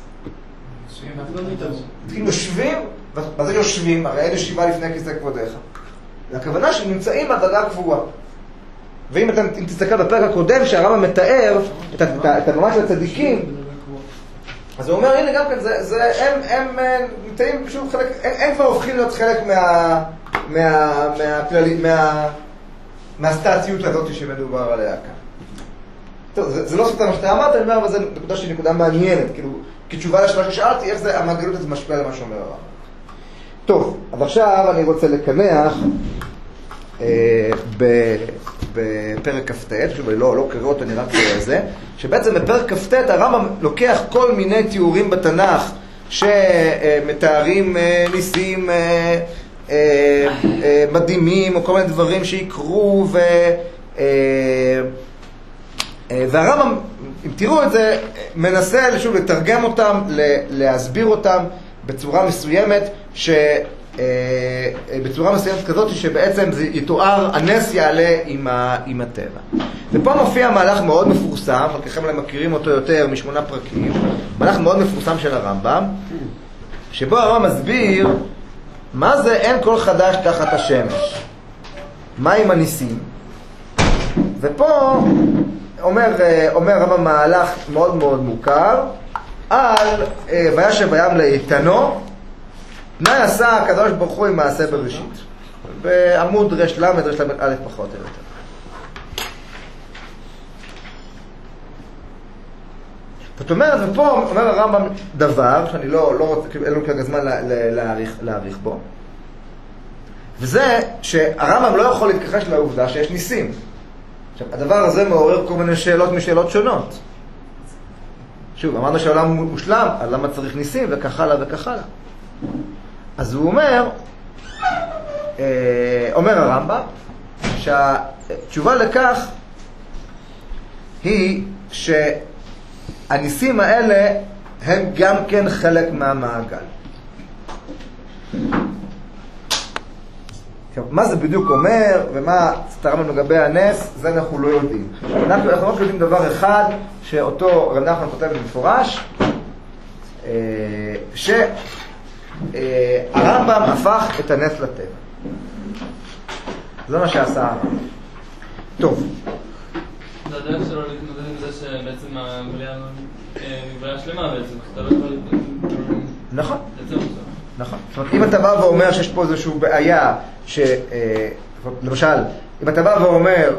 Speaker 1: יושבים, מה זה יושבים? הרי אין ישיבה לפני כיסא כבודיך. הכוונה שהם נמצאים בדרגה קבועה. ואם תסתכל בפרק הקודם שהרמב"ם מתאר את הממש של הצדיקים, אז הוא אומר, הנה גם כן, הם נמצאים פשוט חלק, הם כבר הופכים להיות חלק מהסטטיות הזאת שמדובר עליה כאן. טוב, זה לא סתם מה שאתה אמרת, אני אומר, אבל זו נקודה שהיא נקודה מעניינת, כאילו, כתשובה לשאלה ששאלתי, איך זה המגלות הזה משפיע למה שאומר הרמב"ם. טוב, אז עכשיו אני רוצה לקנח בפרק כ"ט, שוב, אני לא קורא אותו, אני רק קורא זה, שבעצם בפרק כ"ט הרמב"ם לוקח כל מיני תיאורים בתנ"ך שמתארים ניסים מדהימים, או כל מיני דברים שיקרו, והרמב"ם, אם תראו את זה, מנסה שוב לתרגם אותם, להסביר אותם בצורה מסוימת, בצורה מסוימת כזאת שבעצם זה יתואר, הנס יעלה עם הטבע. ופה מופיע מהלך מאוד מפורסם, חלקכם אולי מכירים אותו יותר מ8 פרקים, מהלך מאוד מפורסם של הרמב"ם, שבו הרמב"ם מסביר מה זה אין כל חדש תחת השמש, מה עם הניסים. ופה אומר הרמב"ם מהלך מאוד מאוד מוכר על וישב בים לאיתנו, תנאי עשה הקדוש ברוך הוא עם מעשה בראשית. בעמוד רש למד א' פחות או יותר. זאת אומרת, ופה אומר הרמב"ם דבר שאני לא רוצה, אין לו כרגע זמן להאריך בו, וזה שהרמב"ם לא יכול להתכחש לעובדה שיש ניסים. עכשיו, הדבר הזה מעורר כל מיני שאלות משאלות שונות. שוב, אמרנו שהעולם מושלם, אז למה צריך ניסים וכך הלאה וכך הלאה. אז הוא אומר הרמב"ם, שהתשובה לכך היא שהניסים האלה הם גם כן חלק מהמעגל. מה זה בדיוק אומר, ומה סתרנו לגבי הנס, זה אנחנו לא יודעים. אנחנו רק יודעים דבר אחד, שאותו רב נחמן כותב במפורש, שהרמב"ם הפך את הנס לטבע. זה מה שעשה הרמב"ם. טוב.
Speaker 3: זה הדרך שלו להתמודד עם זה שבעצם הבריאה היא שלמה בעצם, אתה לא יכול
Speaker 1: נכון.
Speaker 3: לצאת אותה.
Speaker 1: נכון. זאת אומרת, אם אתה בא ואומר שיש פה איזושהי בעיה, למשל, אם אתה בא ואומר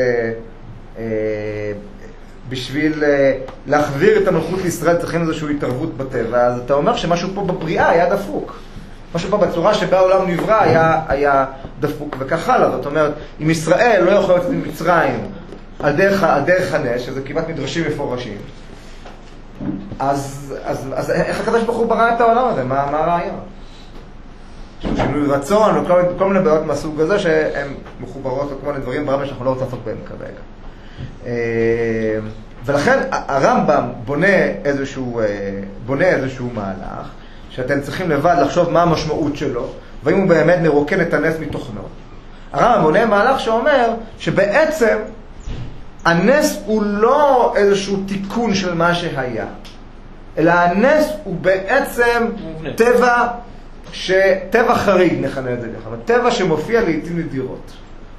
Speaker 1: שבשביל להחזיר את המלכות לישראל צריכים איזושהי התערבות בטבע, אז אתה אומר שמשהו פה בבריאה היה דפוק. משהו פה בצורה שבה העולם נברא היה דפוק וכך הלאה. זאת אומרת, אם ישראל לא יכול לצאת ממצרים על דרך הנס, שזה כמעט מדרשים מפורשים, אז איך הקדוש ברוך הוא ברא את העולם הזה? מה הרעיון? שינוי רצון, או כל מיני בעיות מהסוג הזה שהן מחוברות לכל מיני דברים ברמה שאנחנו לא רוצים לעסוק בהם כרגע. ולכן הרמב"ם בונה איזשהו מהלך שאתם צריכים לבד לחשוב מה המשמעות שלו, והאם הוא באמת מרוקן את הנס מתוכנו. הרמב"ם בונה מהלך שאומר שבעצם הנס הוא לא איזשהו תיקון של מה שהיה, אלא הנס הוא בעצם טבע חריג, נכנה את זה ככה, טבע שמופיע לעתים נדירות.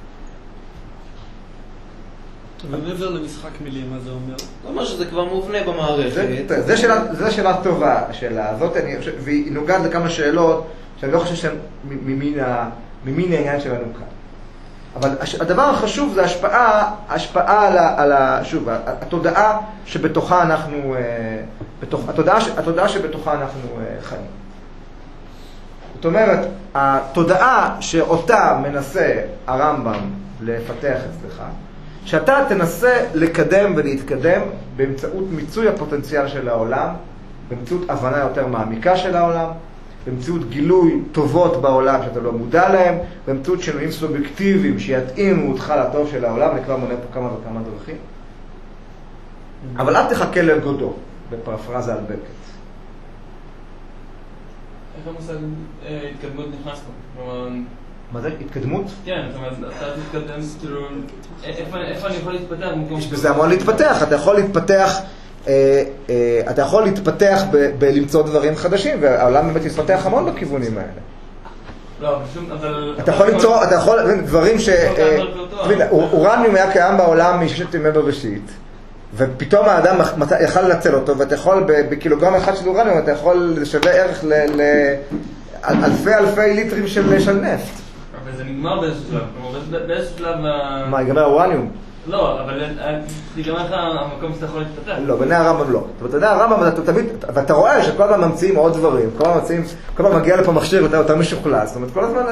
Speaker 6: ומעבר למשחק מילים, מה זה אומר?
Speaker 5: זה אומר שזה כבר מובנה במערכת.
Speaker 1: זו שאלה טובה, השאלה הזאת, והיא נוגעת לכמה שאלות שאני לא חושב שהן ממין העניין שלנו כאן. אבל הדבר החשוב זה השפעה על שוב, התודעה שבתוכה אנחנו, התודעה שבתוכה אנחנו חיים. זאת אומרת, התודעה שאותה מנסה הרמב"ם לפתח אצלך, שאתה תנסה לקדם ולהתקדם באמצעות מיצוי הפוטנציאל של העולם, באמצעות הבנה יותר מעמיקה של העולם, באמצעות גילוי טובות בעולם שאתה לא מודע להם, באמצעות שינויים סובייקטיביים שיתאימו אותך לטוב של העולם, אני כבר מונה פה כמה וכמה דרכים. אבל אל תחכה לגודו, בפרפרזה על בקט.
Speaker 3: איך המושג התקדמות נכנס פה?
Speaker 1: מה זה? התקדמות?
Speaker 3: כן, זאת אומרת, אתה תתקדם, כאילו, איפה אני יכול להתפתח?
Speaker 1: יש בזה המון להתפתח, אתה יכול להתפתח בלמצוא דברים חדשים, והעולם באמת יתפתח המון בכיוונים האלה.
Speaker 3: לא, אבל...
Speaker 1: אתה יכול, דברים אורניום היה קיים בעולם מששת ימי בראשית, ופתאום האדם יכל לנצל אותו, ואתה יכול, בקילוגרם אחד של אורניום, אתה יכול לשווה ערך לאלפי ליטרים של נפט.
Speaker 3: אבל זה נגמר באיזשהו שלב, כלומר, באיזשהו שלב...
Speaker 1: מה, ייגמר אורניום?
Speaker 3: לא, אבל תיגמר לך המקום שאתה יכול להתפתח.
Speaker 1: לא, בני הרמב"ם לא. זאת אומרת, בני הרמב"ם אתה תמיד, ואתה רואה שכל פעם ממציאים עוד דברים, כל פעם מגיע לפה מכשיר ואתה יותר משוכלל, זאת אומרת, כל הזמן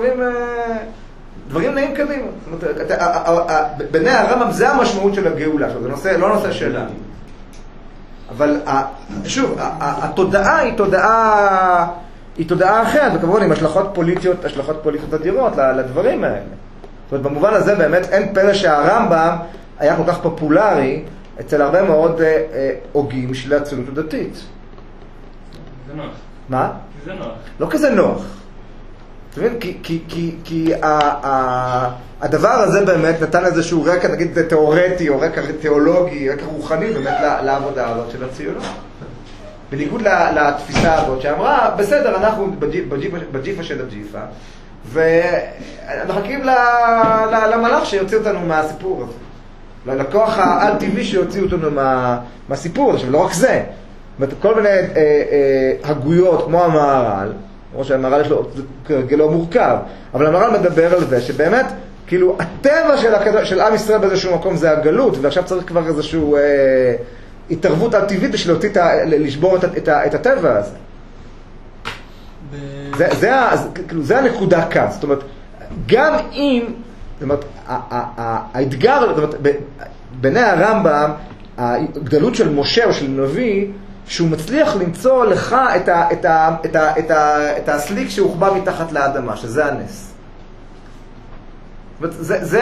Speaker 1: דברים נעים קדימה. זאת אומרת, בני הרמב"ם זה המשמעות של הגאולה, זה לא נושא שלנו. אבל שוב, התודעה היא תודעה אחרת, וכמובן עם השלכות פוליטיות אדירות לדברים האלה. זאת אומרת, במובן הזה באמת אין פלא שהרמב"ם היה כל כך פופולרי אצל הרבה מאוד הוגים של הציונות הדתית.
Speaker 3: זה נוח.
Speaker 1: מה?
Speaker 3: כי זה נוח.
Speaker 1: לא כזה נוח. אתה מבין? כי הדבר הזה באמת נתן איזשהו רקע, נגיד, תיאורטי או רקע תיאולוגי, רקע רוחני באמת לעבודה הזאת של הציונות. בניגוד לתפיסה הזאת שאמרה, בסדר, אנחנו בג'יפה של הג'יפה, ואנחנו מחכים למלאך שיוציא אותנו מהסיפור הזה. לכוח העל-טבעי שיוציא אותנו מהסיפור הזה. לא רק זה. כל מיני הגויות כמו המהר"ל, כמו שהמהר"ל יש לו כרגלו מורכב, אבל המהר"ל מדבר על זה שבאמת, כאילו, הטבע של עם ישראל באיזשהו מקום זה הגלות, ועכשיו צריך כבר איזשהו התערבות על-טבעית בשביל לשבור את הטבע הזה. זה הנקודה כאן. זאת אומרת, גם אם, זאת אומרת, האתגר, זאת אומרת, בעיני הרמב"ם, הגדלות של משה או של נביא, שהוא מצליח למצוא לך את הסליק שהוחבא מתחת לאדמה, שזה הנס. זה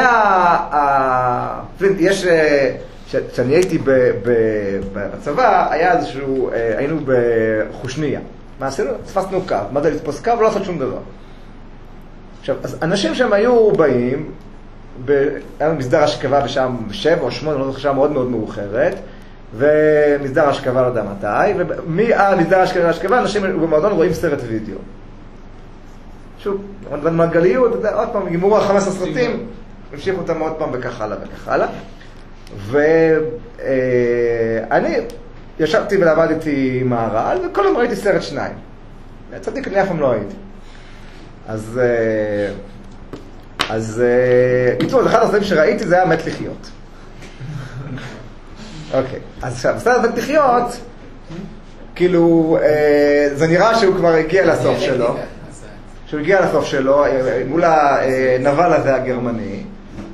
Speaker 1: יש, כשאני הייתי בצבא, היה איזשהו, היינו בחושניה. מה עשינו? תפסנו קו. מה זה לתפוס קו? לא לעשות שום דבר. עכשיו, אז אנשים שהם היו באים, היה מסדר השכבה בשעה 7 או 8, לא זוכר שעה מאוד מאוד מאוחרת, ומסדר השכבה לא יודע מתי, ומסדר השכבה אנשים במועדון רואים סרט וידאו. שוב, במעגליות, עוד פעם, גמרו 15 סרטים, המשיכו אותם עוד פעם וכך הלאה וכך הלאה. ואני ישבתי ולעבדתי עם מהר"ל, וכל יום ראיתי סרט 2. צדיק, אני אף פעם לא הייתי. אז בקיצור, אחד הסרטים שראיתי זה היה מת לחיות. אוקיי, אז עכשיו, הסרט מת לחיות, כאילו, זה נראה שהוא כבר הגיע לסוף שלו. שהוא הגיע לסוף שלו, מול הנבל הזה הגרמני,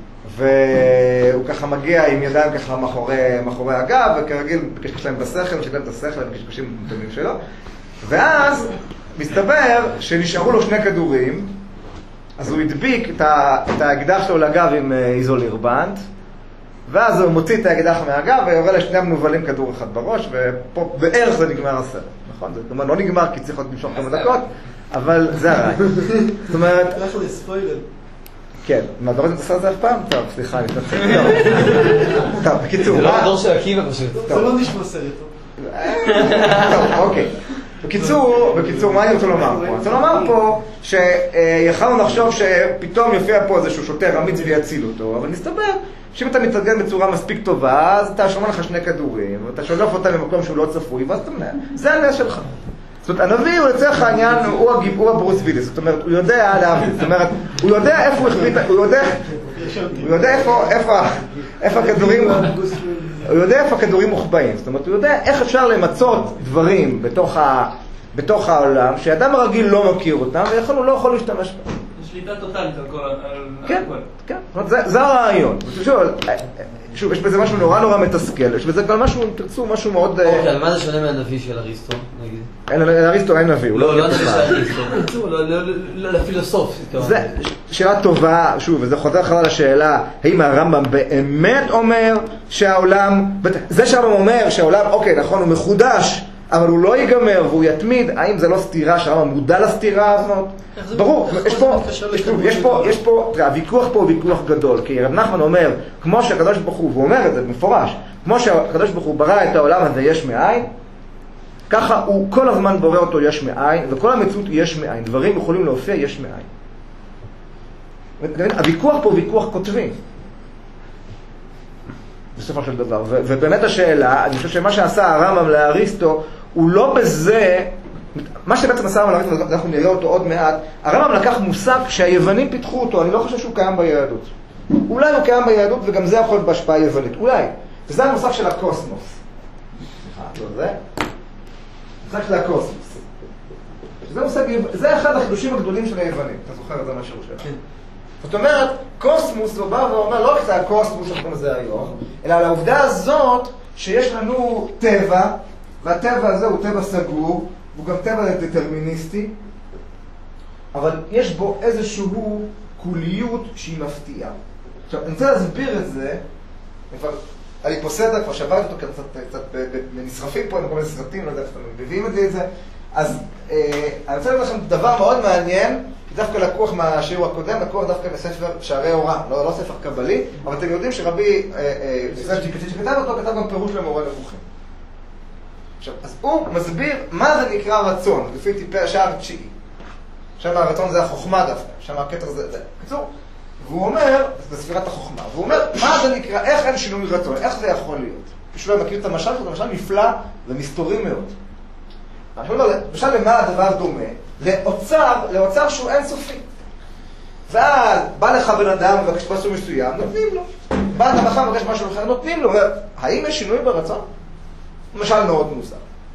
Speaker 1: והוא ככה מגיע עם ידיים ככה מאחורי הגב, וכרגיל מקשקש להם בשכל, משקש להם את השכל, מקשקשים דמים שלו, ואז מסתבר שנשארו לו 2 כדורים, אז הוא הדביק את האקדח שלו לגב עם איזולירבנט, ואז הוא מוציא את האקדח מהגב ויורה לשני המנובלים כדור אחד בראש, ופה בערך זה נגמר הסרט, נכון? זה כלומר לא נגמר כי צריך עוד למשוך כמה דקות, אבל זה הרעי. זאת אומרת...
Speaker 6: הלך לי ספוילר.
Speaker 1: כן, מה, אתה רואה את הסרט הזה אף פעם? טוב, סליחה, אני מתנצל. טוב, בקיצור,
Speaker 7: זה לא הדור של עקיבא פשוט.
Speaker 6: זה לא נשמע סרט טוב.
Speaker 1: טוב, אוקיי. בקיצור, מה אני רוצה לומר פה? אני רוצה לומר פה שיכולנו לחשוב שפתאום יופיע פה איזשהו שוטר אמיץ ויציל אותו, אבל נסתבר שאם אתה מתארגן בצורה מספיק טובה, אז אתה שומע לך 2 כדורים, ואתה שולף אותם במקום שהוא לא צפוי, ואז אתה אומר, זה הנס שלך. זאת אומרת, הנביא הוא לצורך העניין, הוא הברוס ויליס, זאת אומרת, הוא יודע להביא, זאת אומרת, הוא יודע איפה הוא החליט, הוא יודע איפה הכדורים, הוא יודע איפה הכדורים מוחבאים, זאת אומרת, הוא יודע איך אפשר למצות דברים בתוך העולם, שאדם הרגיל לא מכיר אותם, והוא לא יכול להשתמש בהם.
Speaker 3: שליטה טוטלית על כל...
Speaker 1: כן, כן, זה הרעיון. שוב, יש בזה משהו נורא מתסכל, יש בזה כבר משהו, תרצו, משהו מאוד...
Speaker 7: אוקיי, מה זה שונה מהנביא של אריסטו, נגיד?
Speaker 1: אריסטו אין נביא, הוא
Speaker 7: לא הנביא של אריסטו, לא לפילוסוף.
Speaker 1: זו שאלה טובה, שוב, וזה חוזר חזרה לשאלה, האם הרמב"ם באמת אומר שהעולם... זה שהרמב"ם אומר שהעולם, אוקיי, נכון, הוא מחודש, אבל הוא לא ייגמר והוא יתמיד, האם זה לא סתירה שהרמב"ם מודע לסתירה הזאת? ברור, יש פה, הוויכוח פה הוא ויכוח גדול, כי רב נחמן אומר, כמו שהקדוש ברוך הוא, והוא אומר את זה במפורש, כמו שהקדוש ברוך הוא ברא את העולם הזה יש מאין, ככה הוא כל הזמן בורא אותו יש מאין, וכל המציאות יש מאין, דברים יכולים להופיע יש מאין. הוויכוח פה הוא ויכוח כותבי. בסופו של דבר, ובאמת השאלה, אני חושב שמה שעשה הרמב"ם לאריסטו, הוא לא בזה, מה שבעצם עשה הרמב"ם לאריסטו, אנחנו נראה אותו עוד מעט, הרמב"ם לקח מושג שהיוונים פיתחו אותו, אני לא חושב שהוא קיים ביהדות. אולי הוא קיים ביהדות, וגם זה יכול להיות בהשפעה יוונית, אולי. וזה המושג של הקוסמוס. סליחה, לא זה? המושג של הקוסמוס. זה אחד החידושים הגדולים של היוונים, אתה זוכר את זה מהשיעור שלך? כן. זאת אומרת, קוסמוס לא בא ואומר, לא רק זה הקוסמוס שאנחנו זה היום, אלא על העובדה הזאת שיש לנו טבע, והטבע הזה הוא טבע סגור, הוא גם טבע דטרמיניסטי, אבל יש בו איזשהו קוליות שהיא מפתיעה. עכשיו, אני רוצה להסביר את זה, אני פה סדר, כבר שברתי אותו קצת בנשרפים פה, עם כל מיני סרטים, לא יודע איך אתם מביאים את זה, אז אני רוצה להגיד לכם דבר מאוד מעניין, דווקא לקוח מהשיעור הקודם, לקוח דווקא מספר שערי אורה, לא ספר קבלי, אבל אתם יודעים שרבי שכתב אותו, כתב גם פירוש למורה נבוכים. עכשיו, אז הוא מסביר מה זה נקרא רצון, לפי טיפי השער 9. שם הרצון זה החוכמה דווקא, שם הכתר זה. בקיצור, והוא אומר, זה ספירת החוכמה, והוא אומר, מה זה נקרא, איך אין שינוי רצון, איך זה יכול להיות? פשוט לא מכיר את המשל, זה משל נפלא ומסתורי מאוד. למשל למה הדבר דומה? לאוצר שהוא אינסופי. ואז בא לך בן אדם ומבקש משהו מסוים, נותנים לו. בא אתה מחר ומבקש משהו אחר, נותנים לו. האם יש שינוי ברצון? למשל מאוד מוזר.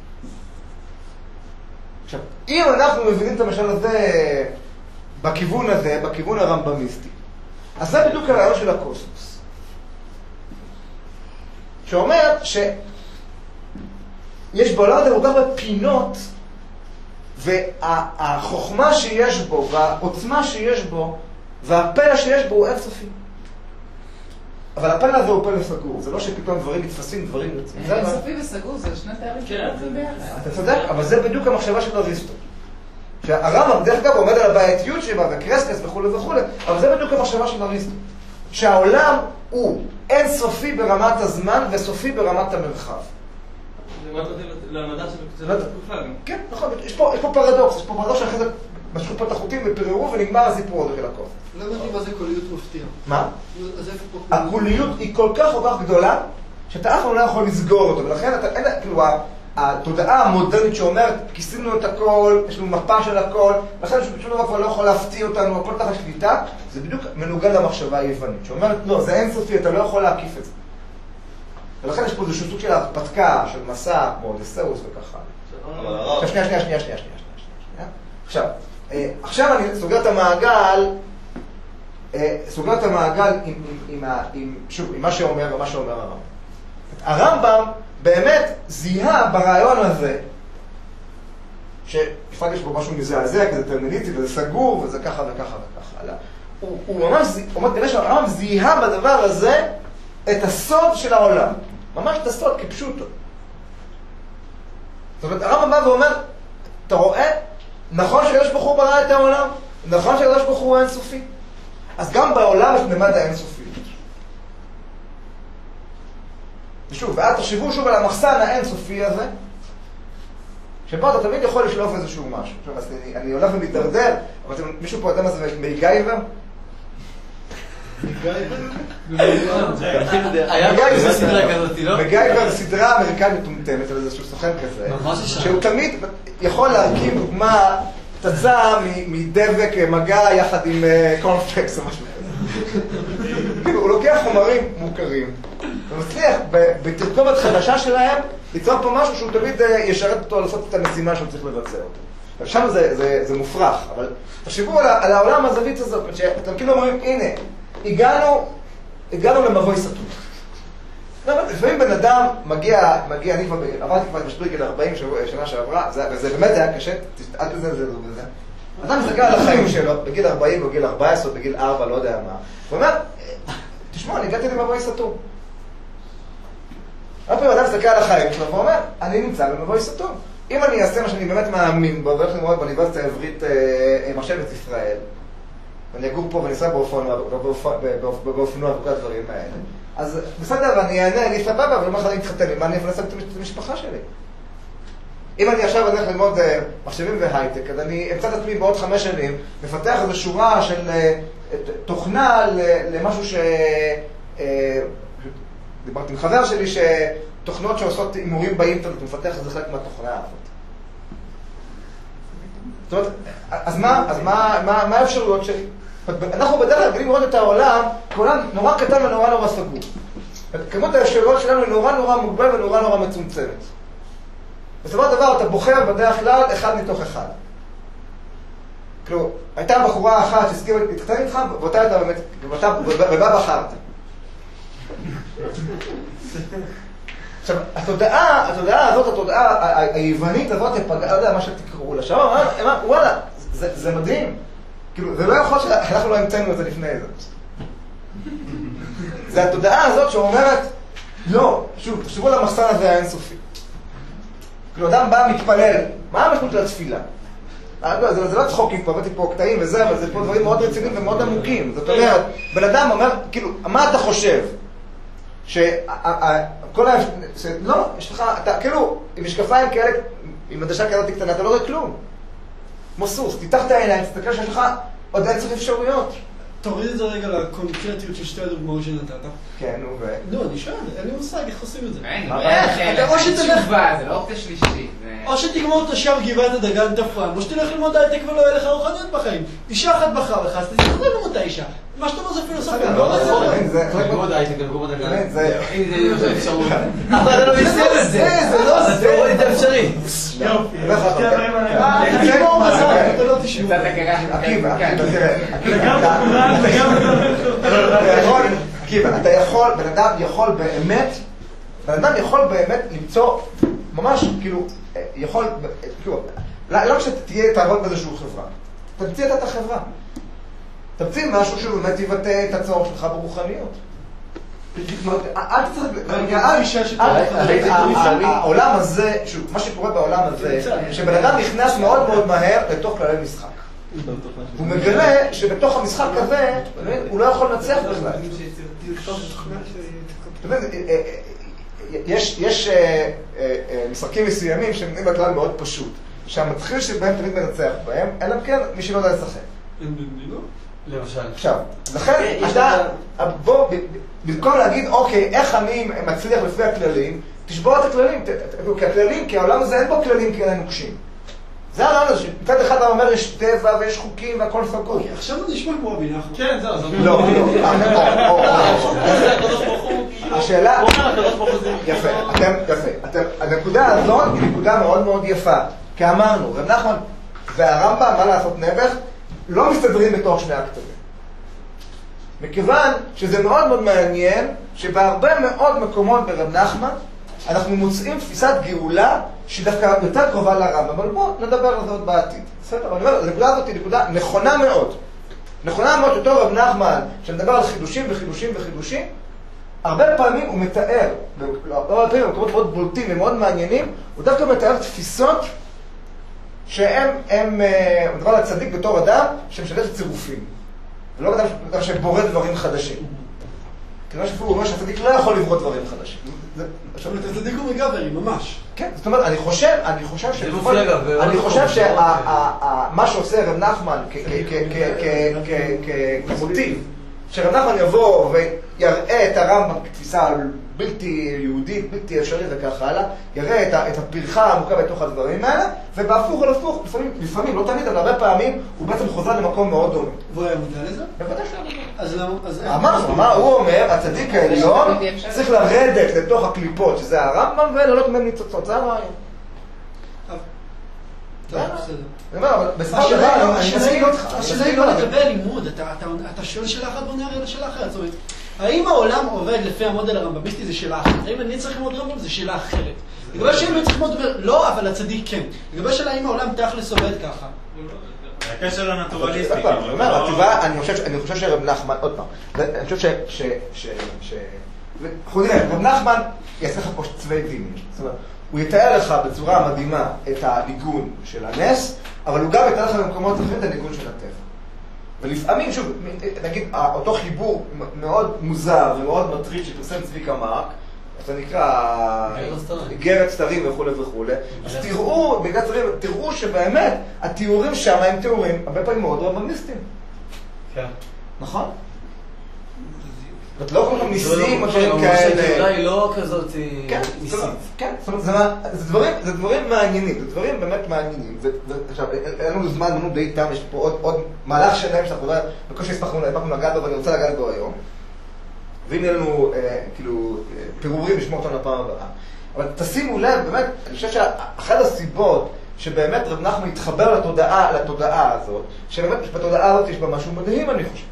Speaker 1: עכשיו, אם אנחנו מבינים את המשל הזה בכיוון הזה, בכיוון הרמב"מיסטי, אז זה בדיוק הרעיון של הקוסמוס. שאומר יש בעולם הזה כל כך בפינות, והחוכמה שיש בו, והעוצמה שיש בו, והפלא שיש בו הוא אינסופי. אבל הפלא הזה הוא פלא סגור, זה לא שפתאום דברים מתפסים, דברים יוצאים.
Speaker 2: אינסופי וסגור, זה שני תארים שלנו ביחד.
Speaker 1: אתה צודק, אבל זה בדיוק המחשבה של אריסטו. שהרמב"ם דרך אגב עומד על הבעייתיות שבה, וקרסקס וכו' וכו', אבל זה בדיוק המחשבה של אריסטו. שהעולם הוא אינסופי ברמת הזמן וסופי ברמת המרחב.
Speaker 3: זה מאוד מתאים למדע של התקופה גם. כן,
Speaker 1: נכון, יש פה פרדוקס, יש פה פרדוקס שאחרי זה משכו פה את החוטים ופיררו ונגמר הסיפור הזה של הקוף.
Speaker 6: לא הבנתי מה זה קוליות מפתיעה.
Speaker 1: מה? הקוליות היא כל כך גדולה, שאתה אף פעם לא יכול לסגור אותו, ולכן אין, כאילו, התודעה המודרנית שאומרת, כיסינו את הכל, יש לנו מפה של הכל, לכן שום דבר כבר לא יכול להפתיע אותנו, הכל תחת שליטה, זה בדיוק מנוגד למחשבה היוונית, שאומרת, לא, זה אינסופי, אתה לא יכול להקיף את זה. ולכן יש פה איזשהו סוג של הרפתקה, של מסע, כמו אודיסאוס וככה. שנייה. עכשיו, עכשיו אני סוגר את המעגל, עם מה שאומר הרמב"ם. הרמב"ם באמת זיהה ברעיון הזה, שפרק יש בו משהו מזעזע, כזה טרמיניסטי, וזה סגור, וזה ככה וככה וככה. הוא ממש, נראה שהרמב"ם זיהה בדבר הזה את הסוד של העולם. ממש את הסוד כפשוטו. זאת אומרת, הרמב"ם בא ואומר, אתה רואה? נכון שהקדוש ברוך הוא ברא את העולם? נכון שהקדוש ברוך הוא אינסופי? אז גם בעולם יש ממד האינסופיות. ושוב, ואז תחשבו שוב על המחסן האינסופי הזה, שבו אתה תמיד יכול לשלוף איזשהו משהו. עכשיו, אז אני הולך ומתדרדר, אבל מישהו פה יודע מה זה מגייבר?
Speaker 7: היה סדרה כזאת, לא?
Speaker 1: מגייבר זה סדרה אמריקאית מטומטמת על איזשהו סוכן כזה, שהוא תמיד יכול להרכיב דוגמה פצצה מדבק מגע יחד עם קורנפלקס או משהו כזה. כאילו, הוא לוקח חומרים מוכרים ומצליח בתרכובת חדשה שלהם ליצור פה משהו שהוא תמיד ישרת אותו לעשות את המשימה שהוא צריך לבצע אותו. עכשיו זה מופרך, אבל תחשבו על העולם הזווית הזאת, שאתם כאילו אומרים, הנה, הגענו למבוי סתום. לפעמים בן אדם מגיע, אני כבר עברתי כבר משבר גיל 40 שנה שעברה, וזה באמת היה קשה, אל תזלזלו בזה. אדם מסתכל על החיים שלו, בגיל 40 או בגיל 14 או בגיל 4, לא יודע מה. הוא אומר, תשמעו, אני הגעתי למבוי סתום. הרבה פעמים אדם מסתכל על החיים שלו ואומר, אני נמצא במבוי סתום. אם אני אעשה מה שאני באמת מאמין בו, והולך ללמוד באוניברסיטה העברית מחשבת ישראל, ואני אגור פה וניסע באופנוע וכל הדברים האלה, אז בסדר, אני אענה, אני סבבה, אבל לא מחר אני אתחתן, מה אני אפנסה את המשפחה שלי? אם אני עכשיו הולך ללמוד מחשבים והייטק, אז אני אמצא את עצמי בעוד 5 שנים, מפתח איזו שורה של תוכנה למשהו דיברתי עם חבר שלי שתוכנות שעושות הימורים באינטרנט, הוא מפתח איזה חלק מהתוכנה הזאת. זאת אומרת, אז מה האפשרויות שלי? אנחנו בדרך כלל גלים לראות את העולם, כעולם נורא קטן ונורא נורא סגור. כמות האפשרויות שלנו היא נורא נורא מוגבל ונורא נורא מצומצמת. בסופו של דבר אתה בוחר בדרך כלל 1 מתוך 1. כאילו, הייתה בחורה אחת שהסכימה להתחתן איתך, ואותה הייתה באמת, ובה בחרת. עכשיו, התודעה הזאת, התודעה היוונית הזאת, לא יודע מה שתקראו לה, שם, וואלה, זה מדהים. כאילו, זה לא יכול שאנחנו לא המצאנו את זה לפני זה. זה התודעה הזאת שאומרת, לא, שוב, תחשבו על המחסן הזה האינסופי. כאילו, אדם בא מתפלל, מה המשמעות של התפילה? זה לא צחוקים, פה הבאתי פה קטעים וזה, אבל זה פה דברים מאוד רציניים ומאוד עמוקים. זאת אומרת, בן אדם אומר, כאילו, מה אתה חושב? שכל לא, יש לך, אתה כאילו, עם משקפיים כאלה, עם עדשה כאלה קטנה, אתה לא רואה כלום. כמו סוס, תיתח את העיניים, תסתכל שיש לך עוד אין צריך אפשרויות.
Speaker 6: תוריד את זה רגע לקונקרטיות של שתי הדוגמאות שנתת.
Speaker 1: כן, נו ו...
Speaker 6: לא, אני שואל, אין לי מושג איך עושים את זה.
Speaker 2: או שתשובה, זה לא אופציה שלישית.
Speaker 6: או שתגמור את השאר גבעת הדגן תפרם, או שתלך ללמוד הייטק ולא יהיה לך רוחניות בחיים. אישה אחת בחרה לך, אז תתחתן עם אותה אישה. מה שאתה אומר זה פילוסופיה, לא רציתי.
Speaker 1: זה
Speaker 7: ללמוד הייטק, ללמוד הדגן.
Speaker 1: אם זה
Speaker 7: אפשרות. אבל אתה לא מסתכל את זה.
Speaker 1: זה לא זה.
Speaker 7: זה רואה את האפשרי.
Speaker 6: יופי. תגמור מזל, אתה לא תשמור.
Speaker 1: עקיבא, תראה, אתה יכול, בן אדם יכול באמת למצוא, ממש, כאילו, יכול, כאילו, לא תעבוד באיזשהו חברה, תמציא את החברה. תמציא משהו שבאמת יבטא את הצורך שלך ברוחניות. אל תצטרך, העולם הזה, מה שקורה בעולם הזה, שבן אדם נכנס מאוד מאוד מהר לתוך כללי משחק. הוא מגלה שבתוך המשחק הזה, הוא לא יכול לנצח בכלל. יש משחקים מסוימים שנראים בכלל מאוד פשוט, שהמתחיל שבהם תמיד מנצח בהם, אלא כן מי שלא יודע לשחק.
Speaker 7: למשל.
Speaker 1: עכשיו, לכן אתה, בוא, במקום להגיד, אוקיי, איך אני מצליח לפי הכללים, תשבור את הכללים, כי העולם הזה אין בו כללים כאלה נוקשים. זה הרעיון הזה, מצד אחד אתה אומר, יש טבע ויש חוקים והכל סגור.
Speaker 6: עכשיו זה נשמע כמו רבי נחמן.
Speaker 3: כן, זהו.
Speaker 1: לא, השאלה... יפה, הנקודה הזאת היא נקודה מאוד מאוד יפה. כי אמרנו, רב נחמן והרמב"ם, מה לעשות נעבך, לא מסתדרים בתוך שני הכתבים. מכיוון שזה מאוד מאוד מעניין, שבהרבה מאוד מקומות ברב נחמן, אנחנו מוצאים תפיסת גאולה שהיא דווקא יותר קרובה לרמב"ם, אבל בואו נדבר על זה עוד בעתיד. בסדר? אבל אני אומר, הנקודה הזאת היא נקודה נכונה מאוד. נכונה מאוד שאותו רב נחמן, שמדבר על חידושים וחידושים וחידושים, הרבה פעמים הוא מתאר, לא הרבה פעמים, במקומות מאוד בולטים ומאוד מעניינים, הוא דווקא מתאר תפיסות שהם, הוא מדבר על הצדיק בתור אדם שמשתף צירופים. ולא אדם שבורא דברים חדשים. כיוון שאפילו הוא אומר שהצדיק לא יכול לברוא דברים חדשים.
Speaker 6: זאת אומרת, הצדיק הוא מגברי, ממש.
Speaker 1: כן, זאת אומרת, אני חושב שמה שעושה רב נחמן כמוטיב, שרב נחמן יבוא ויראה את הרמב"ם כתפיסה בלתי יהודית, בלתי אפשרית וכך הלאה, יראה את הפרחה העמוקה בתוך הדברים האלה, ובהפוך על הפוך, לפעמים, לא תמיד, אבל הרבה פעמים, הוא בעצם חוזר למקום מאוד דומה.
Speaker 6: והוא היה מודע לזה?
Speaker 1: בוודאי שהוא הוא אומר, הצדיק העליון צריך לרדת לתוך הקליפות, שזה הרמב"ם, ולעלות מהם ניצוצות, זה הרעיון.
Speaker 6: טוב, בסדר.
Speaker 1: אני אומר, אבל בסופו של דבר, אני מסכים אותך.
Speaker 6: השאלה היא לא לגבי הלימוד, אתה שואל שאלה אחת, בוא נראה לשאלה אחרת. זאת אומרת, האם העולם עובד לפי המודל הרמב"מיסטי זה שאלה אחרת? האם אני צריך ללמוד רמב"ם זה שאלה אחרת? לגבי שאלה צריך ללמוד לא, אבל הצדיק כן. לגבי שאלה האם העולם תכלס עובד ככה.
Speaker 8: הקשר לנטורליסטי.
Speaker 1: אני חושב שרב נחמן, עוד פעם, אני חושב רב נחמן יעשה לך פה צווי דינים. זאת אומרת, הוא יתאר לך בצורה מדהימה את הניגון של הנס, אבל הוא גם יתאר לך במקומות אחרים את הניגון של הטבע. ולפעמים, שוב, נגיד, אותו חיבור מאוד מוזר ומאוד מטריד שפרסם צביקה מרק, זה נקרא גרת סתרים וכו' וכו', אז תראו שבאמת התיאורים שם הם תיאורים הרבה פעמים מאוד רמב"מיסטיים. כן. נכון? לא כל כך ניסים או דברים כאלה.
Speaker 7: אולי לא כזאת ניסית.
Speaker 1: כן, זה דברים מעניינים, זה דברים באמת מעניינים. עכשיו, אין לנו זמן, לנו די תם, יש פה עוד מהלך שלהם שאנחנו בקושי הספקנו לגעת בו, ואני רוצה לגעת בו היום. ואם יהיה לנו, כאילו, פירורים לשמור אותנו לפעם הבאה. אבל תשימו לב, באמת, אני חושב שאחת הסיבות שבאמת רב נחמן מתחבר לתודעה הזאת, שבאמת בתודעה הזאת יש בה משהו מדהים, אני חושב.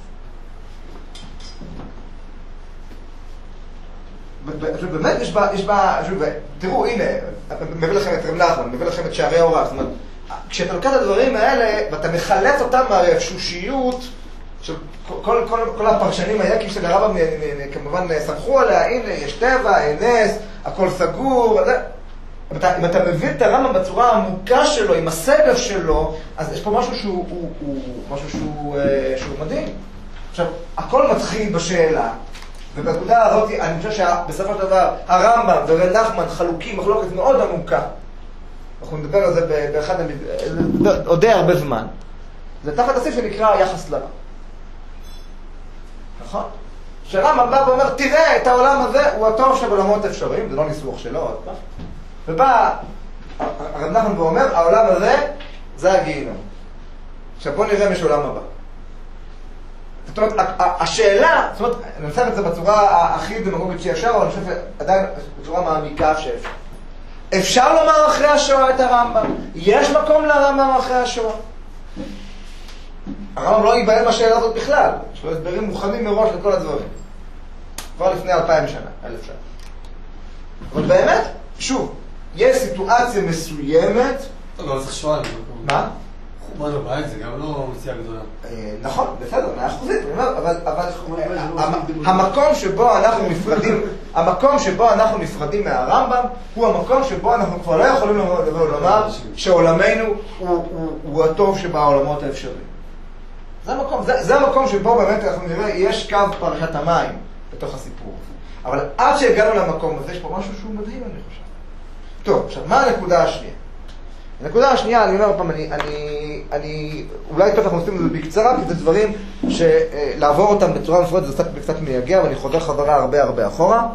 Speaker 1: באמת יש בה, תראו, הנה, מביא לכם את רב נחמן, מביא לכם את שערי ההוראה, זאת אומרת, כשאתה לוקח את הדברים האלה, ואתה מחלץ אותם מהרפשושיות, כל הפרשנים היקים של הרמב"ם כמובן סמכו עליה, הנה, יש טבע, אין נס, הכל סגור, אם אתה מבין את הרמב"ם בצורה העמוקה שלו, עם הסגף שלו, אז יש פה משהו שהוא מדהים. עכשיו, הכל מתחיל בשאלה, ובנקודה הזאת אני חושב שבסופו של דבר הרמב"ם ורב נחמן חלוקים מחלוקת מאוד עמוקה. אנחנו נדבר על זה באחד עוד די הרבה זמן. זה תחת הסעיף שנקרא יחס לרע. נכון? שהרמב"ם בא ואומר, תראה, את העולם הזה הוא הטוב של עולמות אפשריים, זה לא ניסוח שלו, עוד פעם. ובא הרב נחמן ואומר, העולם הזה זה הגיהינום. עכשיו בוא נראה מי שעולם הבא. זאת אומרת, השאלה, זאת אומרת, אני ננסח את זה בצורה הכי דמגוגית שאפשר, אבל אני חושב שעדיין בצורה מעמיקה שאפשר. אפשר לומר אחרי השואה את הרמב"ם? יש מקום לרמב"ם אחרי השואה? הרמב"ם לא ייבהל מהשאלה הזאת בכלל. יש לו הסברים מוכנים מראש לכל הדברים. כבר לפני 2000 שנה, 1000 שנה. אבל באמת, שוב, יש סיטואציה מסוימת...
Speaker 7: טוב, אבל צריך שואה.
Speaker 1: מה?
Speaker 7: חורבן בבית זה גם לא מציאה גדולה.
Speaker 1: נכון, בסדר, 100%. אבל המקום שבו אנחנו נפרדים מהרמב"ם, הוא המקום שבו אנחנו כבר לא יכולים לומר שעולמנו הוא הטוב שבעולמות האפשריים. זה המקום שבו באמת אנחנו נראה, יש קו פרשת המים בתוך הסיפור. אבל עד שהגענו למקום הזה, יש פה משהו שהוא מדהים, אני חושב. טוב, עכשיו, מה הנקודה השנייה? הנקודה השנייה, אני אומר פעם, אולי טוב אנחנו עושים את זה בקצרה, כי זה דברים שלעבור אותם בצורה מפורטת זה קצת מייגע, ואני חוזר חזרה הרבה אחורה,